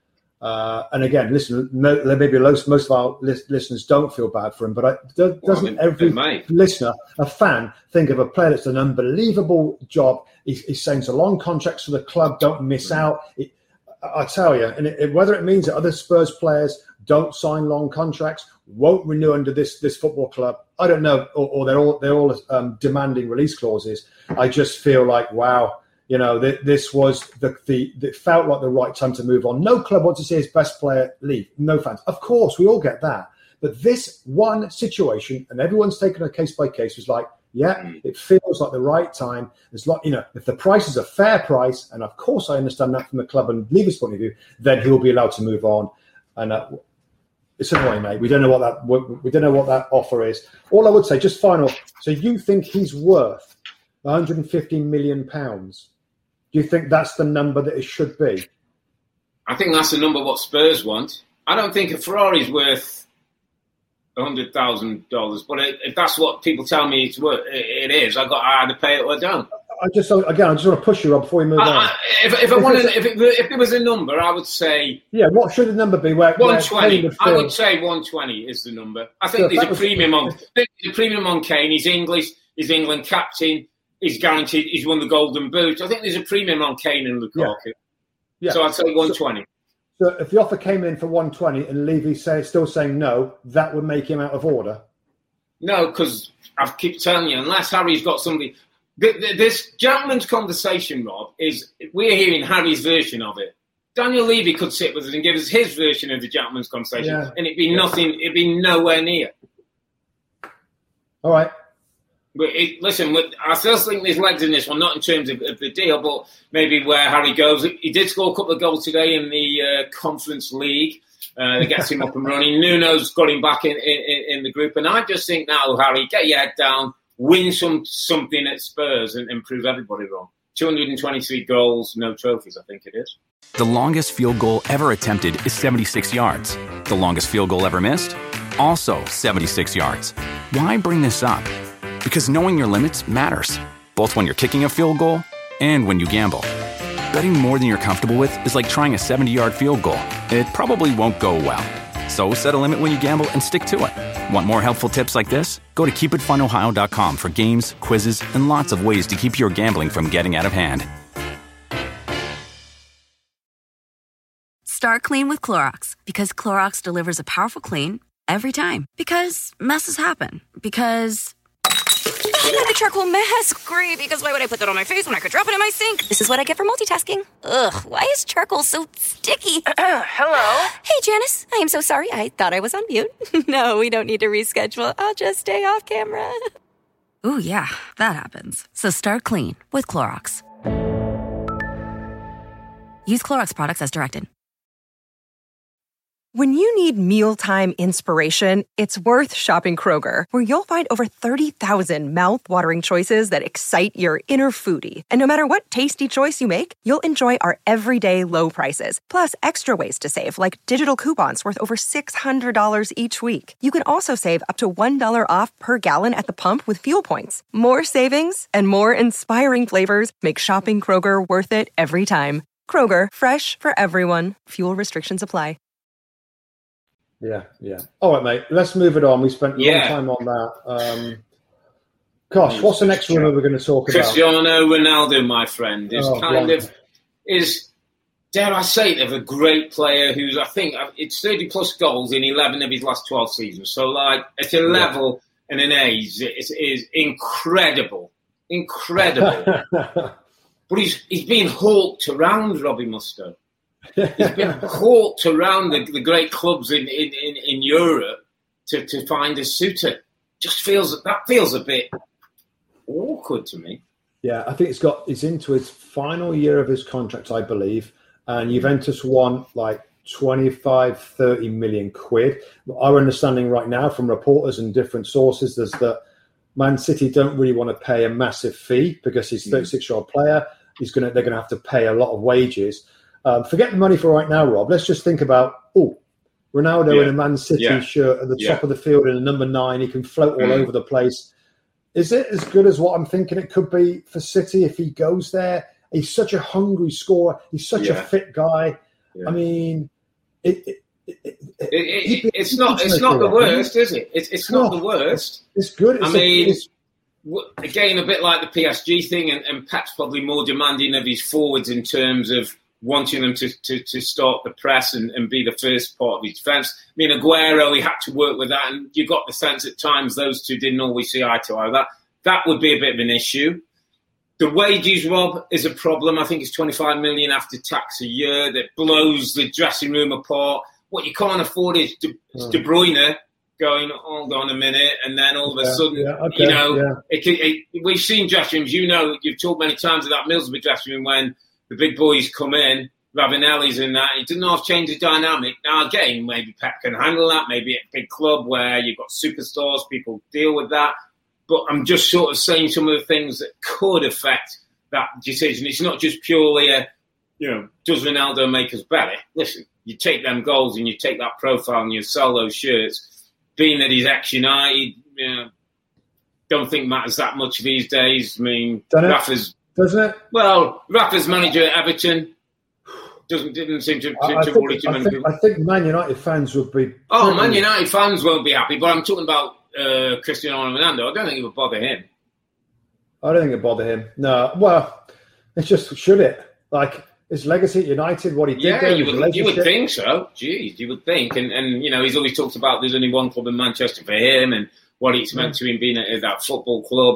Uh, and again, listen, no, maybe most, most of our list, listeners don't feel bad for him, but I, do, doesn't well, every listener, a fan, think of a player that's done an unbelievable job? He's, he's saying so long contracts for the club, don't miss out. It, I tell you, and it, it, whether it means that other Spurs players don't sign long contracts, won't renew under this this football club, I don't know, or, or they're all they're all um, demanding release clauses. I just feel like, wow. You know, th- this was the, the, it felt like the right time to move on. No club wants to see his best player leave. No fans. Of course, we all get that. But this one situation, and everyone's taken a case by case, was like, yeah, it feels like the right time. It's like, you know, if the price is a fair price, and of course I understand that from the club and Levy's point of view, then he'll be allowed to move on. And uh, it's annoying, mate. We don't know what that we don't know what that offer is. All I would say, just final. So you think he's worth one hundred fifty million pounds? Do you think that's the number that it should be? I think that's the number what Spurs want. I don't think a Ferrari's worth one hundred thousand dollars, but if that's what people tell me it's worth, it is. I got I either pay it or don't. I just again, I just want to push you, Rob, before we move I, on. I, if, if I if wanted, if, it, if there was a number, I would say yeah. What should the number be? Where one twenty? I would say one twenty is the number. I think so there's a premium on. I think there's a premium on Kane. He's English. He's England captain. He's guaranteed. He's won the Golden Boot. I think there's a premium on Kane and Lukaku. Yeah. Yeah. So I'd say one twenty. So, so if the offer came in for one twenty and Levy say still saying no, that would make him out of order. No, because I keep telling you, unless Harry's got somebody. This gentleman's conversation, Rob, is we're hearing Harry's version of it. Daniel Levy could sit with us and give us his version of the gentleman's conversation, yeah. and it'd be nothing. It'd be nowhere near. All right. But it, listen, I still think there's legs in this one, not in terms of, of the deal, but maybe where Harry goes. He did score a couple of goals today in the uh, Conference League. Uh, that gets him up and running. Nuno's got him back in, in, in the group. And I just think now, Harry, get your head down, win some something at Spurs and, and prove everybody wrong. two hundred twenty-three goals, no trophies, I think it is. The longest field goal ever attempted is seventy-six yards. The longest field goal ever missed? Also seventy-six yards. Why bring this up? Because knowing your limits matters, both when you're kicking a field goal and when you gamble. Betting more than you're comfortable with is like trying a seventy-yard field goal. It probably won't go well. So set a limit when you gamble and stick to it. Want more helpful tips like this? Go to keep it fun ohio dot com for games, quizzes, and lots of ways to keep your gambling from getting out of hand. Start clean with Clorox, because Clorox delivers a powerful clean every time. Because messes happen. Because... the charcoal mask. Great, because why would I put that on my face when I could drop it in my sink? This is what I get for multitasking. Ugh, why is charcoal so sticky? Hello? Hey, Janice. I am so sorry. I thought I was on mute. No, we don't need to reschedule. I'll just stay off camera. Ooh, yeah, that happens. So start clean with Clorox. Use Clorox products as directed. When you need mealtime inspiration, it's worth shopping Kroger, where you'll find over thirty thousand mouth-watering choices that excite your inner foodie. And no matter what tasty choice you make, you'll enjoy our everyday low prices, plus extra ways to save, like digital coupons worth over six hundred dollars each week. You can also save up to one dollar off per gallon at the pump with fuel points. More savings and more inspiring flavors make shopping Kroger worth it every time. Kroger, fresh for everyone. Fuel restrictions apply. Yeah, yeah. All right, mate. Let's move it on. We spent a yeah. long time on that. Um, gosh, what's the next rumor we're going to talk about? Cristiano Ronaldo, my friend, is oh, kind blank. of is dare I say it, of a great player who's I think it's thirty plus goals in eleven of his last twelve seasons. So like at a level yeah. and an age, it is incredible, incredible. But he's he's been hawked around, Robbie Mustoe. He's been hawked around the, the great clubs in, in, in, in Europe to, to find a suitor. Just feels that feels a bit awkward to me. Yeah, I think it's got it's into its final year of his contract, I believe, and Juventus won like twenty-five, thirty million quid. Our understanding right now from reporters and different sources is that Man City don't really want to pay a massive fee because he's a thirty-six-year-old player. He's gonna they're gonna have to pay a lot of wages. Um, forget the money for right now, Rob. Let's just think about, oh, Ronaldo yeah. in a Man City yeah. shirt at the yeah. top of the field in a number nine. He can float all mm. over the place. Is it as good as what I'm thinking it could be for City if he goes there? He's such a hungry scorer. He's such yeah. a fit guy. Yeah. I mean, it, it, it, it, it, it's not. It's not the worst, is it? It's it's not the worst. It's good. It's I mean, a, it's, again, a bit like the P S G thing, and, and Pep's probably more demanding of his forwards in terms of wanting them to, to, to start the press and, and be the first part of his defence. I mean, Aguero, he had to work with that, and you got the sense at times those two didn't always see eye to eye. That that would be a bit of an issue. The wages, Rob, is a problem. I think it's twenty-five million after tax a year that blows the dressing room apart. What you can't afford is De, oh. De Bruyne going, hold on a minute, and then all of a yeah, sudden, yeah, okay, you know, yeah. it, it, we've seen dressing rooms. You know, you've talked many times about Middlesbrough dressing room when the big boys come in, Ravanelli's in that. It doesn't half change the dynamic. Now, again, maybe Pep can handle that. Maybe at a big club where you've got superstars, people deal with that. But I'm just sort of saying some of the things that could affect that decision. It's not just purely a, you know, does Ronaldo make us better? Listen, you take them goals and you take that profile and you sell those shirts. Being that he's ex-United, you know, don't think matters that much these days. I mean, Don't Rafa's... It? Doesn't it? Well, Rafa's manager at Everton doesn't didn't seem to, to, I, to think, worry too I many think, people. I think Man United fans would be... Oh, Man United fans won't be happy, but I'm talking about uh, Cristiano Ronaldo. I don't think it would bother him. I don't think it bother him. No, well, it's just, should it? Like, his legacy at United, what he did yeah, there, you his would, you would relationship- think so. Jeez, you would think. And, and, you know, he's always talked about there's only one club in Manchester for him and what it's meant to him being at, at that football club.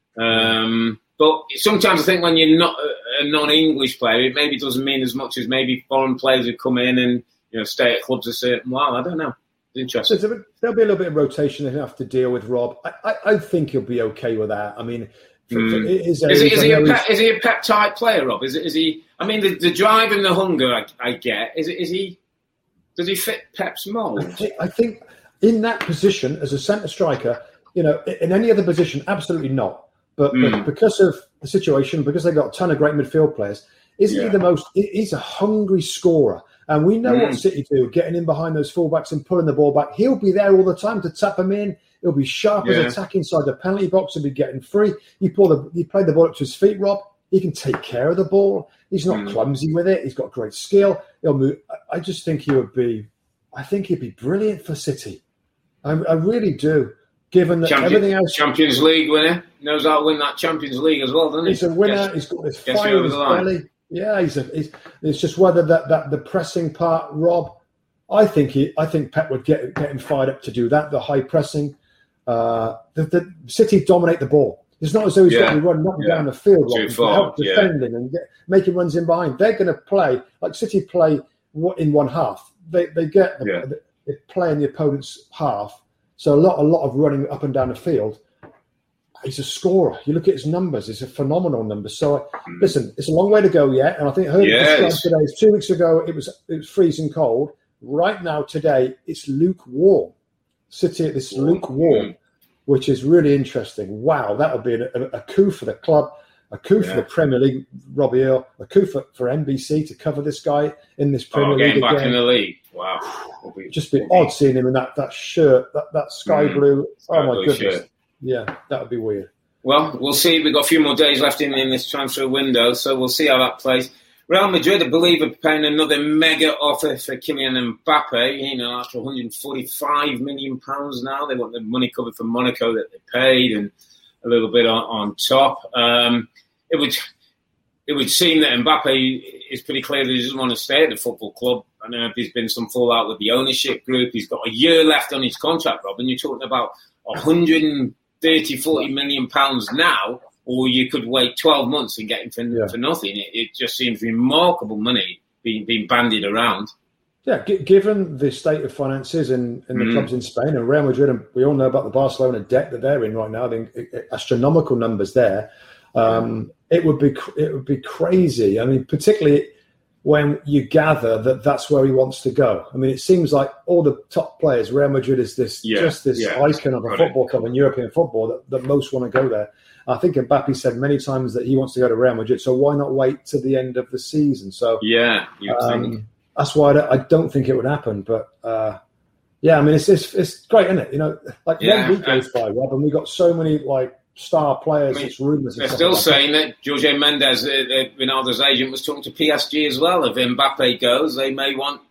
Um, but sometimes I think when you're not a, a non-English player, it maybe doesn't mean as much as maybe foreign players who come in and, you know, stay at clubs a certain while. I don't know. It's interesting. So there'll be a little bit of rotation he'll have to deal with, Rob. I, I, I think he'll be okay with that. I mean, for, mm. for his is, age, is, he I a know pep, is he a pep type player, Rob? Is, it, is he? I mean, the, the drive and the hunger I, I get. Is it? Is he? Does he fit Pep's mould? I think, I think in that position as a centre striker, you know, in any other position, absolutely not. But, Mm. but because of the situation, because they've got a ton of great midfield players, isn't Yeah. he the most? He's a hungry scorer. And we know Mm. what City do, getting in behind those fullbacks and pulling the ball back. He'll be there all the time to tap them in. He'll be sharp Yeah. as attack inside the penalty box. He'll be getting free. You pull the, you play the ball up to his feet, Rob. He can take care of the ball. He's not Mm. clumsy with it. He's got great skill. He'll move. I- I just think he would be. I think he'd be brilliant for City. I, I really do. Given that Champion, everything else, Champions League winner, knows how to win that Champions League as well, doesn't he? he's a winner. Yes. He's got this Gets you fire over in his the line. belly. Yeah, he's a. He's, it's just whether that, that the pressing part, Rob. I think he. I think Pep would get get him fired up to do that. The high pressing. Uh, the, the City dominate the ball. It's not as though he's Yeah. got to be running up and Yeah. down the field, Too Rob, to far, help yeah. defending and get, making runs in behind. They're going to play like City play what in one half. They they get the, Yeah. they play in the opponent's half. So a lot a lot of running up and down the field. He's a scorer. You look at his numbers; it's a phenomenal number. So, listen, it's a long way to go yet, and I think I heard it Yes. described today. It's two weeks ago, it was it was freezing cold. Right now, today, it's lukewarm. City, it's lukewarm, Mm. which is really interesting. Wow, that would be a, a, a coup for the club, a coup Yeah. for the Premier League. Robbie Earle, a coup for, for N B C to cover this guy in this Premier Oh, League getting back again. in the league. Wow. It'll be- Just be it'll be- odd seeing him in that that shirt, that that sky Mm. blue. Sky Oh my blue goodness, shirt. yeah, that would be weird. Well, we'll see. We've got a few more days left in, in this transfer window, so we'll see how that plays. Real Madrid, I believe, are paying another mega offer for Kylian Mbappe. You know, after one hundred forty-five million pounds now, they want the money covered from Monaco that they paid and a little bit on, on top. Um, it would it would seem that Mbappe is pretty clear that he doesn't want to stay at the football club. I know there's been some fallout with the ownership group. He's got a year left on his contract, Rob, and you're talking about one hundred thirty, forty million pounds now, or you could wait twelve months and get him for, Yeah. for nothing. It, it just seems remarkable money being, being bandied around. Yeah, g- given the state of finances in, in the Mm. clubs in Spain and Real Madrid, and we all know about the Barcelona debt that they're in right now. I think astronomical numbers there. Um, it would be cr- it would be crazy. I mean, particularly when you gather that that's where he wants to go. I mean, it seems like all the top players, Real Madrid is this Yeah, just this yeah, icon of a got football club in European football that, that most want to go there. I think Mbappe said many times that he wants to go to Real Madrid, so why not wait to the end of the season? So Yeah, you think. um, that's why I don't, I don't think it would happen. But uh, yeah, I mean, it's, it's it's great, isn't it? You know, like Yeah, one week goes by, Rob, and we got so many like star players. I mean, it's rumours. They're still saying that Jorge Mendes, uh, uh, Ronaldo's agent, was talking to P S G as well. If Mbappe goes, they may want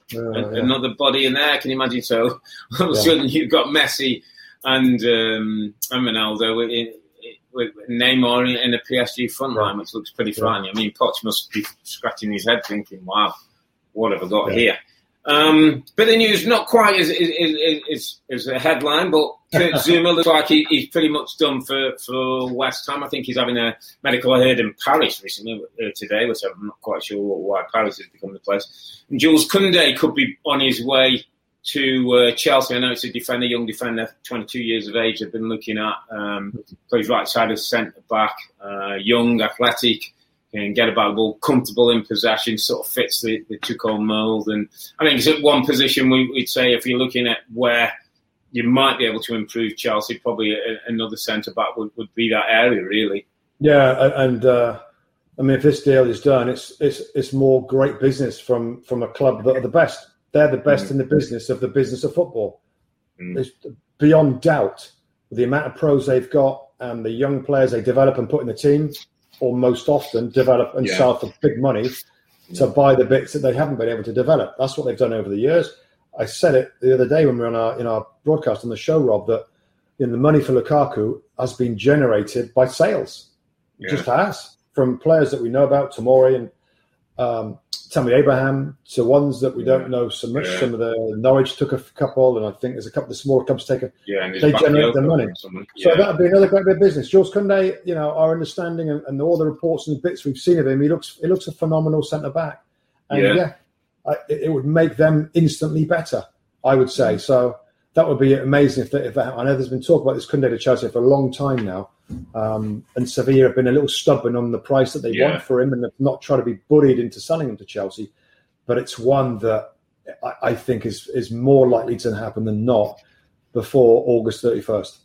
uh, an, yeah. another body in there. Can you imagine? So all of a Yeah. sudden you've got Messi and um, and Ronaldo with, with Neymar in, in the P S G front line, Yeah. which looks pretty Yeah. frightening. I mean, Poch must be scratching his head thinking, wow, what have I got Yeah. here? Um, bit of news, not quite as, as, as, as a headline, but Kurt Zuma looks like he, he's pretty much done for, for West Ham. I think he's having a medical, I heard in Paris recently, uh, today, which I'm not quite sure why Paris has become the place. And Jules Koundé could be on his way to uh, Chelsea. I know it's a defender, young defender, twenty-two years of age, I've been looking at. Um, plays right side of centre-back, uh, young, athletic, can get about the ball, comfortable in possession, sort of fits the, the Tuchel mould. And I think it's at one position we, we'd say if you're looking at where you might be able to improve Chelsea, probably a, another centre-back would, would be that area, really. Yeah, and uh, I mean, if this deal is done, it's it's it's more great business from, from a club that are the best. They're the best mm. in the business of the business of football. Mm. It's beyond doubt, with the amount of pros they've got and the young players they develop and put in the team, or most often develop and yeah. sell for big money to buy the bits that they haven't been able to develop. That's what they've done over the years. I said it the other day when we were on our, in our broadcast on the show, Rob, that you know, the money for Lukaku has been generated by sales. It yeah. just has. From players that we know about, Tomori and um, Tammy Abraham, to ones that we don't yeah. know so much. Yeah. Some of the Norwich took a couple, and I think there's a couple of the smaller clubs taken. Yeah, and they generate the money. Yeah. So that would be another great bit of business. Jules Koundé, you know, our understanding and, and all the reports and the bits we've seen of him, he looks he looks a phenomenal centre back. And yeah, yeah I, it, it would make them instantly better, I would say. Mm. So that would be amazing if, they, if they, I know there's been talk about this Koundé to Chelsea for a long time now. Um, and Sevilla have been a little stubborn on the price that they yeah. want for him and have not tried to be bullied into selling him to Chelsea. But it's one that I, I think is is more likely to happen than not before August thirty-first.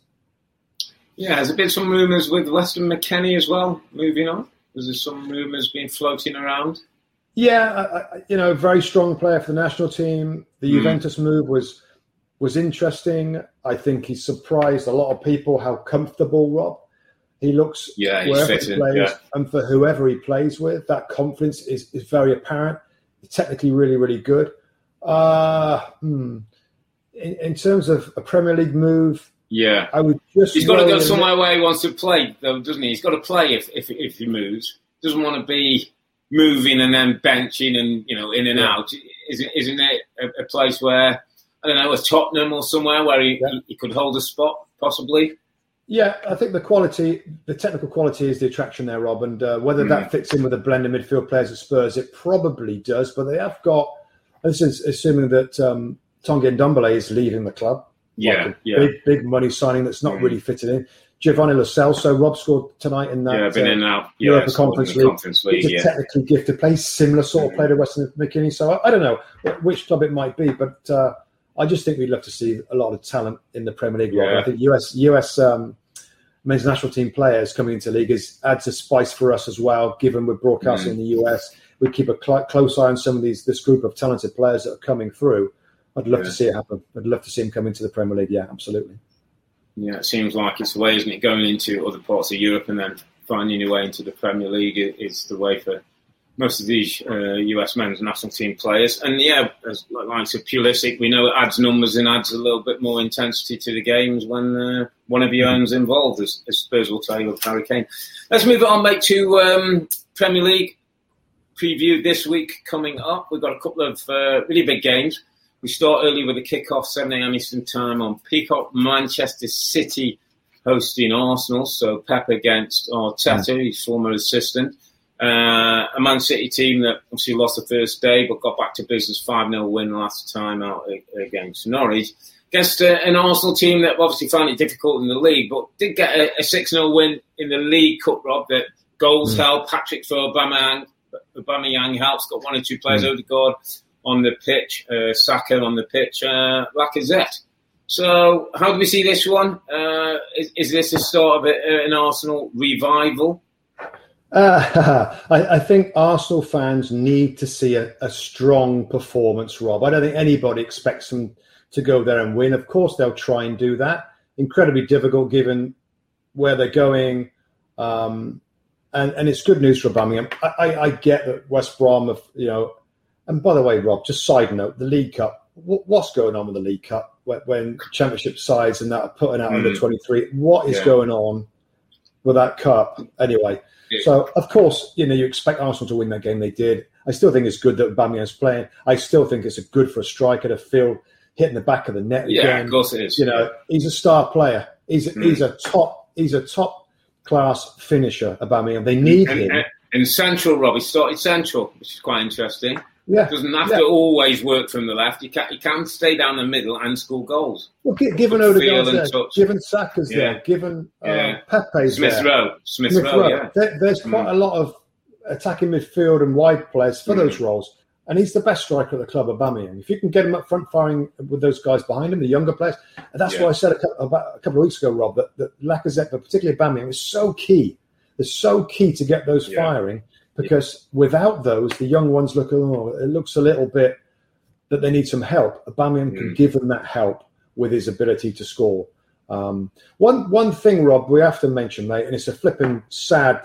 Yeah, there's been some rumours with Weston McKennie as well, moving on. There's some rumours being floating around. Yeah, I, I, you know, very strong player for the national team. The mm. Juventus move was was interesting. I think he surprised a lot of people how comfortable, Rob, he looks yeah, he's wherever fitting, he plays. Yeah. And for whoever he plays with, that confidence is, is very apparent. He's technically really, really good. Uh, hmm. in, in terms of a Premier League move, yeah, I would just he's got to go worry a somewhere little- where he wants to play, though, doesn't he? He's got to play if if, if he moves. Doesn't want to be moving and then benching and, you know, in and Yeah. out. Isn't isn't it a, a place where, I don't know, a Tottenham or somewhere where he, Yeah. he, he could hold a spot, possibly? Yeah, I think the quality, the technical quality is the attraction there, Rob. And uh, whether Mm. that fits in with a blend of midfield players at Spurs, it probably does. But they have got, this is assuming that um, Tanguy Ndombele is leaving the club. Yeah, like a yeah. Big, big money signing that's not Mm. really fitted in. Giovanni Lo Celso, Rob scored tonight in that Yeah, been uh, in and out. Yeah, Europa scored in Conference the League. Conference League, It's a yeah. technically gifted play, similar sort of Mm. player to Weston McKennie. So I, I don't know which club it might be, but uh, I just think we'd love to see a lot of talent in the Premier League. Rob. Yeah. I think U S U S um, men's national team players coming into the league is adds a spice for us as well. Given we're broadcasting Mm. in the U S, we keep a cl- close eye on some of these this group of talented players that are coming through. I'd love Yeah. to see it happen. I'd love to see him come into the Premier League. Yeah, absolutely. Yeah, it seems like it's the way, isn't it? Going into other parts of Europe and then finding your way into the Premier League is the way for most of these uh, U S men's national team players. And yeah, as like, like I said, Pulisic, we know it adds numbers and adds a little bit more intensity to the games when uh, one of your own's involved, as, as Spurs will tell you with Harry Kane. Let's move on, mate, to um, Premier League preview this week coming up. We've got a couple of uh, really big games. We start early with a kick-off, seven a.m. Eastern Time on Peacock. Manchester City hosting Arsenal, so Pep against Arteta, his former assistant. Uh, a Man City team that obviously lost the first day, but got back to business, five nil win last time out against Norwich. Against uh, an Arsenal team that obviously found it difficult in the league, but did get a, a six nil win in the League Cup, Rob, that goals mm. held. Patrick for Aubameyang, Aubameyang helps, got one or two players, mm. Odegaard on the pitch, uh, Saka on the pitch, uh, Lacazette. So how do we see this one? Uh, is, is this the start of a, an Arsenal revival? Uh, I, I think Arsenal fans need to see a, a strong performance, Rob. I don't think anybody expects them to go there and win. Of course, they'll try and do that. Incredibly difficult given where they're going. Um, and, and it's good news for Aubameyang. I, I, I get that West Brom have, you know, And by the way, Rob, just side note, the League Cup, what's going on with the League Cup when, when championship sides and that are putting out mm. under twenty-three? What is yeah. going on with that cup? Anyway, yeah. so of course, you know, you expect Arsenal to win that game. They did. I still think it's good that Aubameyang's playing. I still think it's a good for a striker to feel hitting the back of the net yeah, again. Yeah, of course it is. You know, yeah. he's a star player. He's mm. he's a top he's a top class finisher, Aubameyang. They need and, him. And, and central, Rob, he started central, which is quite interesting. Yeah, doesn't have yeah. to always work from the left. You can you can stay down the middle and score goals. Well, given Odegaard's there, touch. given Saka's yeah. there, given uh, yeah. Pepe's Smith there, Rowe, Smith, Smith Rowe, Rowe. yeah. There, there's quite mm. a lot of attacking midfield and wide players for mm. those roles, and he's the best striker at the club, Aubameyang. If you can get him up front, firing with those guys behind him, the younger players, and that's yeah. why I said a couple, about a couple of weeks ago, Rob, that, that Lacazette, but particularly Aubameyang, is so key. It's so key to get those yeah. firing. Because without those, the young ones look, oh, it looks a little bit that they need some help. Aubameyang mm. can give them that help with his ability to score. Um, one one thing, Rob, we have to mention, mate, and it's a flipping sad,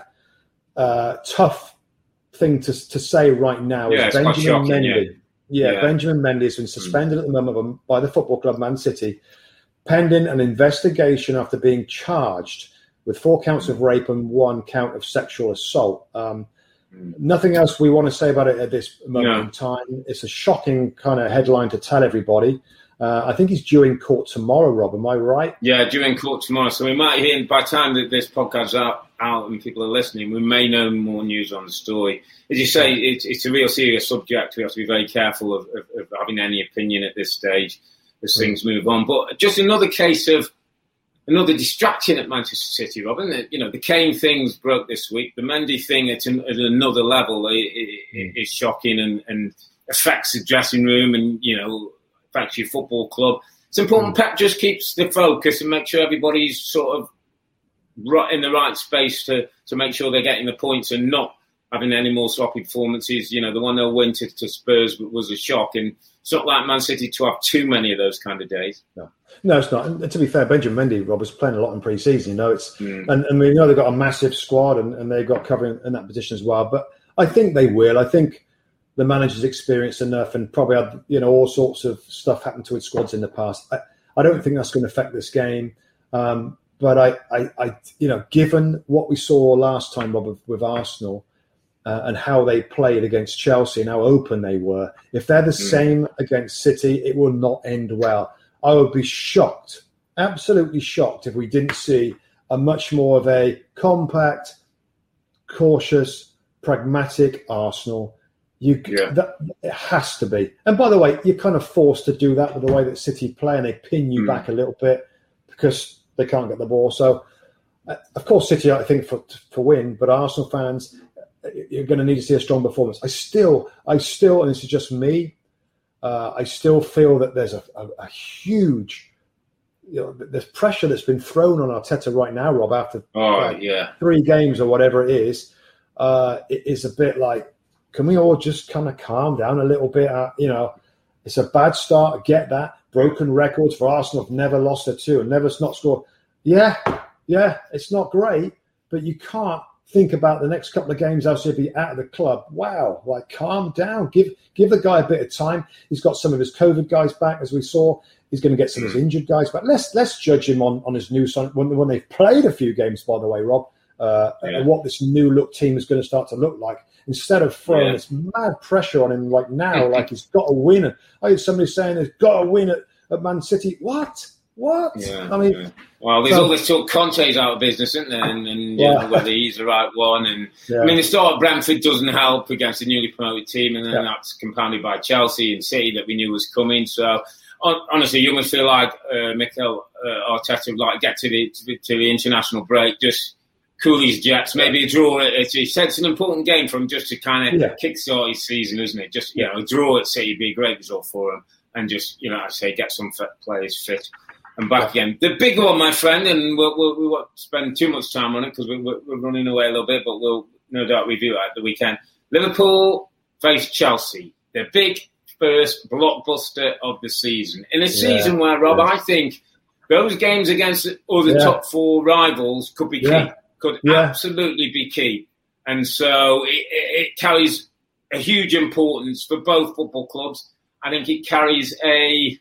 uh, tough thing to to say right now, yeah, is Benjamin shocking, Mendy. Yeah. Yeah, yeah, Benjamin Mendy has been suspended mm. at the moment by the football club Man City, pending an investigation after being charged with four counts of rape and one count of sexual assault. Um, Nothing else we want to say about it at this moment no. in time. It's a shocking kind of headline to tell everybody. Uh, I think he's due in court tomorrow, Rob. Am I right? Yeah, due in court tomorrow. So we might hear, by the time that this podcast's out, out and people are listening, we may know more news on the story. As you say, it's, it's a real serious subject. We have to be very careful of, of, of having any opinion at this stage as mm. things move on. But just another case of another distraction at Manchester City, Robin. You know, the Kane things broke this week. The Mendy thing at, an, at another level is mm. is shocking and, and affects the dressing room and, you know, affects your football club. It's important mm. Pep just keeps the focus and makes sure everybody's sort of right in the right space to, to make sure they're getting the points and not having any more sloppy performances. You know, the one they'll win to, to Spurs was a shock. And it's not like Man City to have too many of those kind of days. No. No, it's not. And to be fair, Benjamin Mendy, Rob, was playing a lot in pre-season. You know, it's mm. and, and we know they've got a massive squad and, and they've got covering in that position as well. But I think they will. I think the manager's experienced enough and probably had, you know, all sorts of stuff happen to his squads in the past. I, I don't think that's going to affect this game. Um, but I, I, I, you know, given what we saw last time, Rob, with, with Arsenal uh, and how they played against Chelsea and how open they were, if they're the mm. same against City, it will not end well. I would be shocked, absolutely shocked, if we didn't see a much more of a compact, cautious, pragmatic Arsenal. You, yeah. that, it has to be. And by the way, you're kind of forced to do that with the way that City play, and they pin you mm. back a little bit because they can't get the ball. So, uh, of course, City, I think, for for win, but Arsenal fans, you're going to need to see a strong performance. I still, I still, and this is just me, Uh, I still feel that there's a, a, a huge, you know, there's pressure that's been thrown on Arteta right now, Rob, after oh, like, yeah. three games or whatever it is. Uh, it is a bit like, can we all just kind of calm down a little bit? Uh, you know, it's a bad start. Get that. Broken records for Arsenal. Have never lost a two and never not scored. Yeah, yeah, it's not great, but you can't think about the next couple of games, else he'll be out of the club. Wow, like calm down. Give give the guy a bit of time. He's got some of his COVID guys back, as we saw. He's going to get some of his injured guys back. Let's let's judge him on, on his new son when, when they've played a few games, by the way, Rob, uh, yeah. and what this new look team is going to start to look like. Instead of throwing yeah. this mad pressure on him like now, like he's got to win. I heard somebody saying he's got to win at, at Man City. What? What? Yeah, I mean, yeah. well, there's so, all this talk. Conte's out of business, isn't there? And, and you yeah. know, whether he's the right one. And yeah. I mean, the start of Brentford doesn't help against a newly promoted team, and then yeah. that's compounded by Chelsea and City that we knew was coming. So, on, honestly, you must feel like uh, Mikel uh, Arteta would like get to the to the, to the international break, just cool his jets, maybe a draw. At, he said it's an important game for him just to kind of yeah. kickstart his season, isn't it? Just you know, a draw at City would be a great result for him, and just you know, I say get some fit players fit. And back again. The big one, my friend, and we'll, we'll, we won't spend too much time on it because we're, we're running away a little bit, but we'll no doubt review it at the weekend. Liverpool face Chelsea. The big first blockbuster of the season. In a season yeah. where, Rob, yeah. I think those games against other yeah. top four rivals could be key. Yeah. Could yeah. absolutely be key. And so it, it, it carries a huge importance for both football clubs. I think it carries a,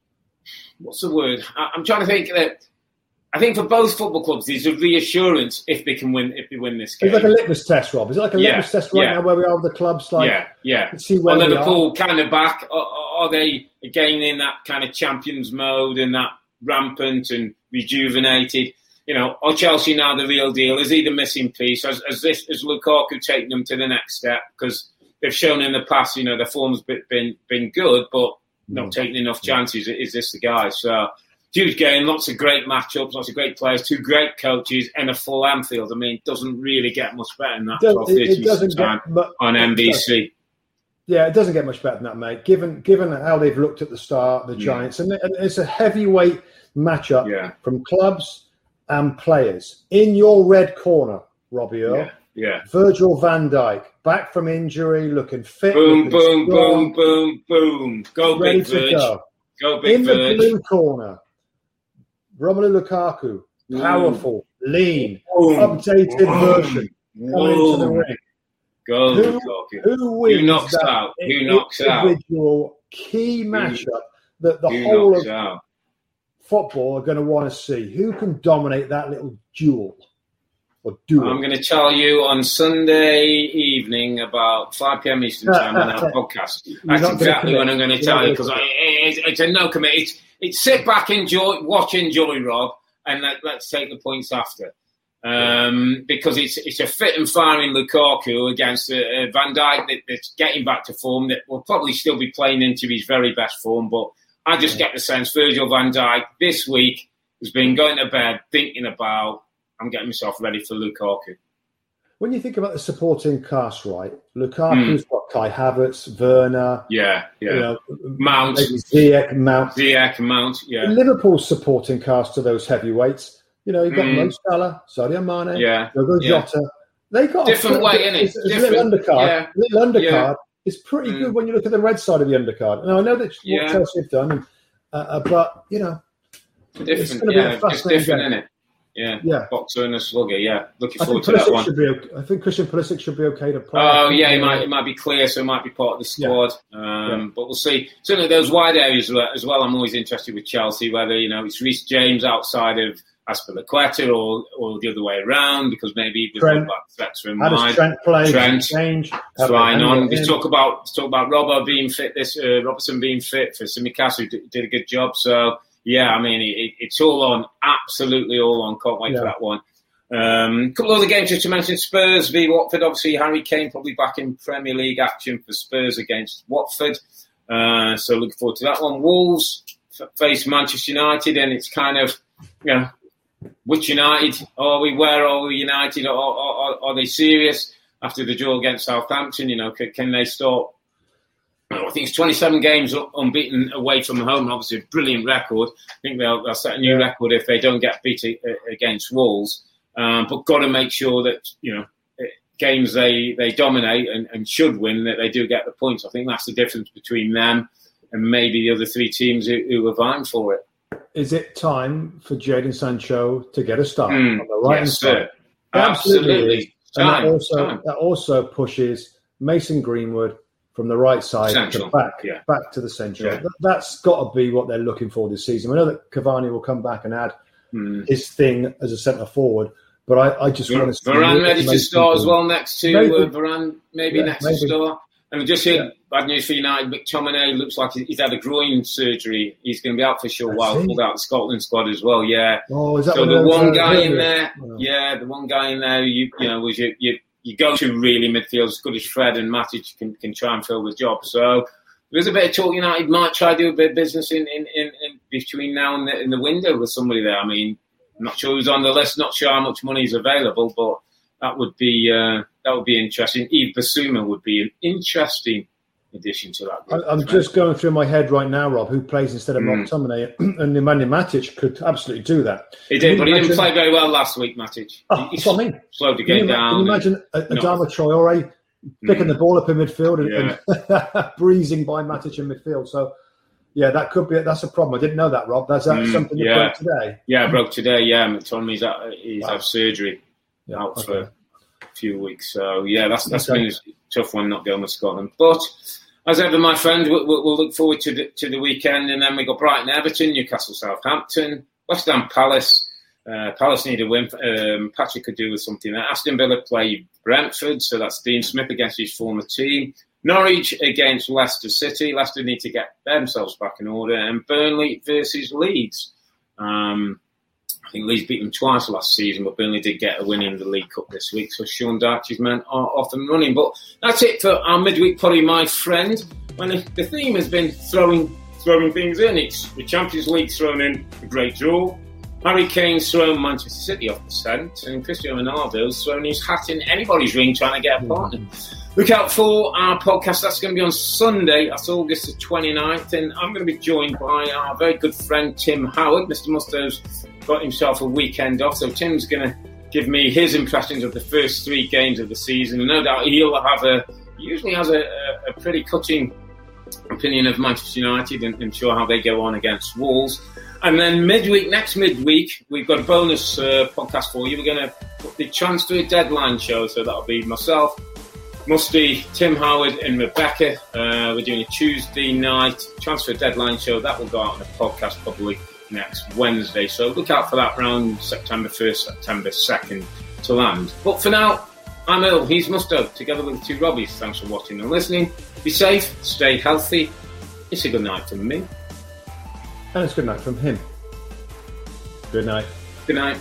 what's the word? I, I'm trying to think that, I think for both football clubs, there's a reassurance if they can win, if they win this game. It's like a litmus test, Rob. Is it like a yeah, litmus test right yeah. now where we are with the clubs? Like, yeah, yeah. Let's see where are we Liverpool are. kind of back? Are, are they again in that kind of champions mode and that rampant and rejuvenated? You know, are Chelsea now the real deal? Is he the missing piece? Has, has this, has Lukaku taken them to the next step? Because they've shown in the past, you know, their form's been been, been good, but not mm. taking enough chances. Is this the guy? So. Huge game, lots of great matchups, lots of great players, two great coaches, and a full Anfield. I mean, it doesn't really get much better than that. twelve thirty time mu- on N B C. Yeah, it doesn't get much better than that, mate. Given given how they've looked at the start, the Giants, yeah. and, and it's a heavyweight matchup yeah. from clubs and players. In your red corner, Robbie Earl, yeah, yeah. Virgil van Dijk, back from injury, looking fit. Boom, looking boom, strong, boom, boom, boom. Go, ready big to Virg. go. Go, big In Virg. the blue corner, Romelu Lukaku, powerful, mm. lean, Boom. updated Boom. version, coming into the ring. Go, who, Lukaku. Who wins Who knocks that out? Who knocks out? Individual key matchup that the Who whole of out? football are going to want to see. Who can dominate that little duel? Or duel? I'm going to tell you on Sunday evening about five p.m. Eastern time on our podcast. That's exactly what I'm going to tell you because it's, it's a no commit. It's, It's sit back, enjoy, watch, enjoy, Rob, and let, let's take the points after. Um, because it's it's a fit and firing Lukaku against uh, Van Dijk that, that's getting back to form, that will probably still be playing into his very best form. But I just get the sense Virgil van Dijk this week has been going to bed thinking about, I'm getting myself ready for Lukaku. When you think about the supporting cast, right, Lukaku's mm. got Kai Havertz, Werner, yeah, yeah, you know, Mount, Ziyech, Mount, Ziyech, Mount, yeah. Liverpool's supporting cast to those heavyweights, you know, you've got mm. Mo Salah, Sadio Mane, yeah, Diogo yeah. Jota. They got different a, way, innit? It's, it's a little undercard. Yeah. Little undercard yeah. is pretty mm. good when you look at the red side of the undercard. Now I know that's what yeah. Chelsea have done, uh, uh, but you know, different, it's going to yeah, be a just different, game. innit? Yeah, yeah, boxer and a slugger. Yeah, looking I forward think to that one. Should be okay. I think Christian Pulisic should be okay to play. Oh yeah, he might. It might be clear, so it might be part of the squad. Yeah. Um, yeah. But we'll see. Certainly, those wide areas as well. I'm always interested with Chelsea, whether you know it's Reece James outside of Azpilicueta or or the other way around, because maybe there's Trent. no threats from How wide. does Trent play? Trent change. flying on. Let's talk about let's talk about Robbo being fit. This uh, Robertson being fit for Simicast, who did a good job. So. Yeah, I mean, it, it's all on, absolutely all on. Can't wait yeah. for that one. Um, a couple of other games just to mention. Spurs v Watford. Obviously, Harry Kane probably back in Premier League action for Spurs against Watford. Uh, so looking forward to that one. Wolves face Manchester United, and it's kind of, you know, which United are we? Where are we United? Are, are, are they serious after the draw against Southampton? You know, can, can they start? I think it's twenty-seven games unbeaten away from home. Obviously, a brilliant record. I think they'll, they'll set a new record if they don't get beat against Wolves. Um, but got to make sure that, you know, games they, they dominate and, and should win, that they do get the points. I think that's the difference between them and maybe the other three teams who, who are vying for it. Is it time for Jadon Sancho to get a start mm, on the right yes, hand side? Absolutely. Absolutely. And time, that also time. that also pushes Mason Greenwood from the right side Central, to back, yeah. back to the central. Yeah. That's got to be what they're looking for this season. I know that Cavani will come back and add mm. his thing as a centre forward, but I, I just Var- want to see Varane ready to start as well next to maybe. Uh, Varane, maybe yeah, next maybe. to start. And we just heard yeah. bad news for United. McTominay looks like he's had a groin surgery. He's going to be out for a short while. Pulled out the Scotland squad as well. Yeah. Oh, is that so the one guy in here? there, oh. yeah, the one guy in there, you you know, was your you, you go to really midfield as good as Fred and Matic can can try and fill the job. So there's a bit of talk. United might try to do a bit of business in in, in, in between now and the, in the window with somebody there. I mean, I'm not sure who's on the list. Not sure how much money is available, but that would be uh, that would be interesting. Yves Bissouma would be an interesting addition to that group. I'm just going through my head right now, Rob, who plays instead of mm. McTominay, and Nemanja Matic could absolutely do that. He did, but he didn't play very well last week, Matic. Oh, he that's what I mean. Slowed the game can you, down. Can you imagine Adama Traore picking mm. the ball up in midfield and, yeah. and breezing by Matic in midfield? So, yeah, that could be. That's a problem. I didn't know that, Rob. That's that mm, something you yeah. broke today. Yeah, I broke today. Yeah, McTominay's out, he's wow. had surgery yeah, out okay. for a few weeks. So yeah, that's that's okay. been his, tough one not going with Scotland. But as ever, my friend, we'll, we'll look forward to the, to the weekend. And then we got Brighton, Everton, Newcastle, Southampton, West Ham, Palace. Uh, Palace need a win. Um, Patrick could do with something there. Aston Villa play Brentford, so that's Dean Smith against his former team. Norwich against Leicester City. Leicester need to get themselves back in order. And Burnley versus Leeds. Um, I think Leeds beat them twice last season, but Burnley did get a win in the League Cup this week. So Sean Darcy's men are off and running. But that's it for our midweek potty, my friend. When the, the theme has been throwing throwing things in. It's the Champions League thrown in a great draw. Harry Kane's thrown Manchester City off the scent, and Cristiano Ronaldo's thrown his hat in anybody's ring trying to get a partner. Look out for our podcast. That's going to be on Sunday. That's August the twenty-ninth, and I'm going to be joined by our very good friend Tim Howard. Mister Musto's got himself a weekend off, so Tim's going to give me his impressions of the first three games of the season. And no doubt he'll have a, he usually has a, a, a pretty cutting opinion of Manchester United and, and show how they go on against Wolves. And then midweek, next midweek, we've got a bonus uh, podcast for you. We're going to put the transfer deadline show, so that'll be myself, Musty, Tim Howard and Rebecca. Uh, we're doing a Tuesday night transfer deadline show. That will go out on the podcast probably next Wednesday. So look out for that around September first, September second to land. But for now, I'm Earl, he's Musto, together with the two Robbies. Thanks for watching and listening. Be safe, stay healthy. It's a good night from me. And it's good night from him. Good night. Good night.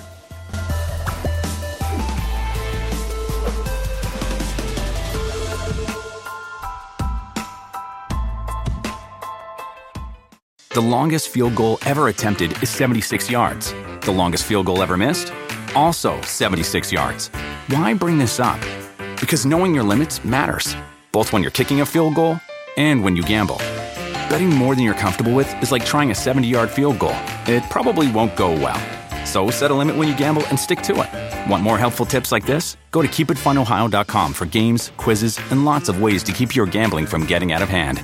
The longest field goal ever attempted is seventy-six yards. The longest field goal ever missed? Also seventy-six yards. Why bring this up? Because knowing your limits matters, both when you're kicking a field goal and when you gamble. Betting more than you're comfortable with is like trying a seventy-yard field goal. It probably won't go well. So set a limit when you gamble and stick to it. Want more helpful tips like this? Go to keep it fun ohio dot com for games, quizzes, and lots of ways to keep your gambling from getting out of hand.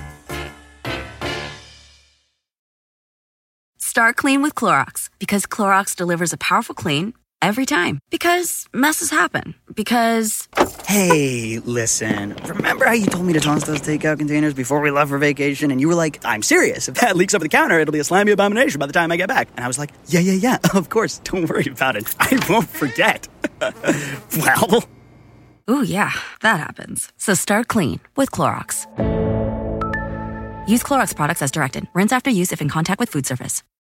Start clean with Clorox, because Clorox delivers a powerful clean every time. Because messes happen. Because... Hey, listen. Remember how you told me to toss those takeout containers before we left for vacation? And you were like, I'm serious. If that leaks over the counter, it'll be a slimy abomination by the time I get back. And I was like, yeah, yeah, yeah, of course. Don't worry about it. I won't forget. Well... Ooh, yeah, that happens. So start clean with Clorox. Use Clorox products as directed. Rinse after use if in contact with food surface.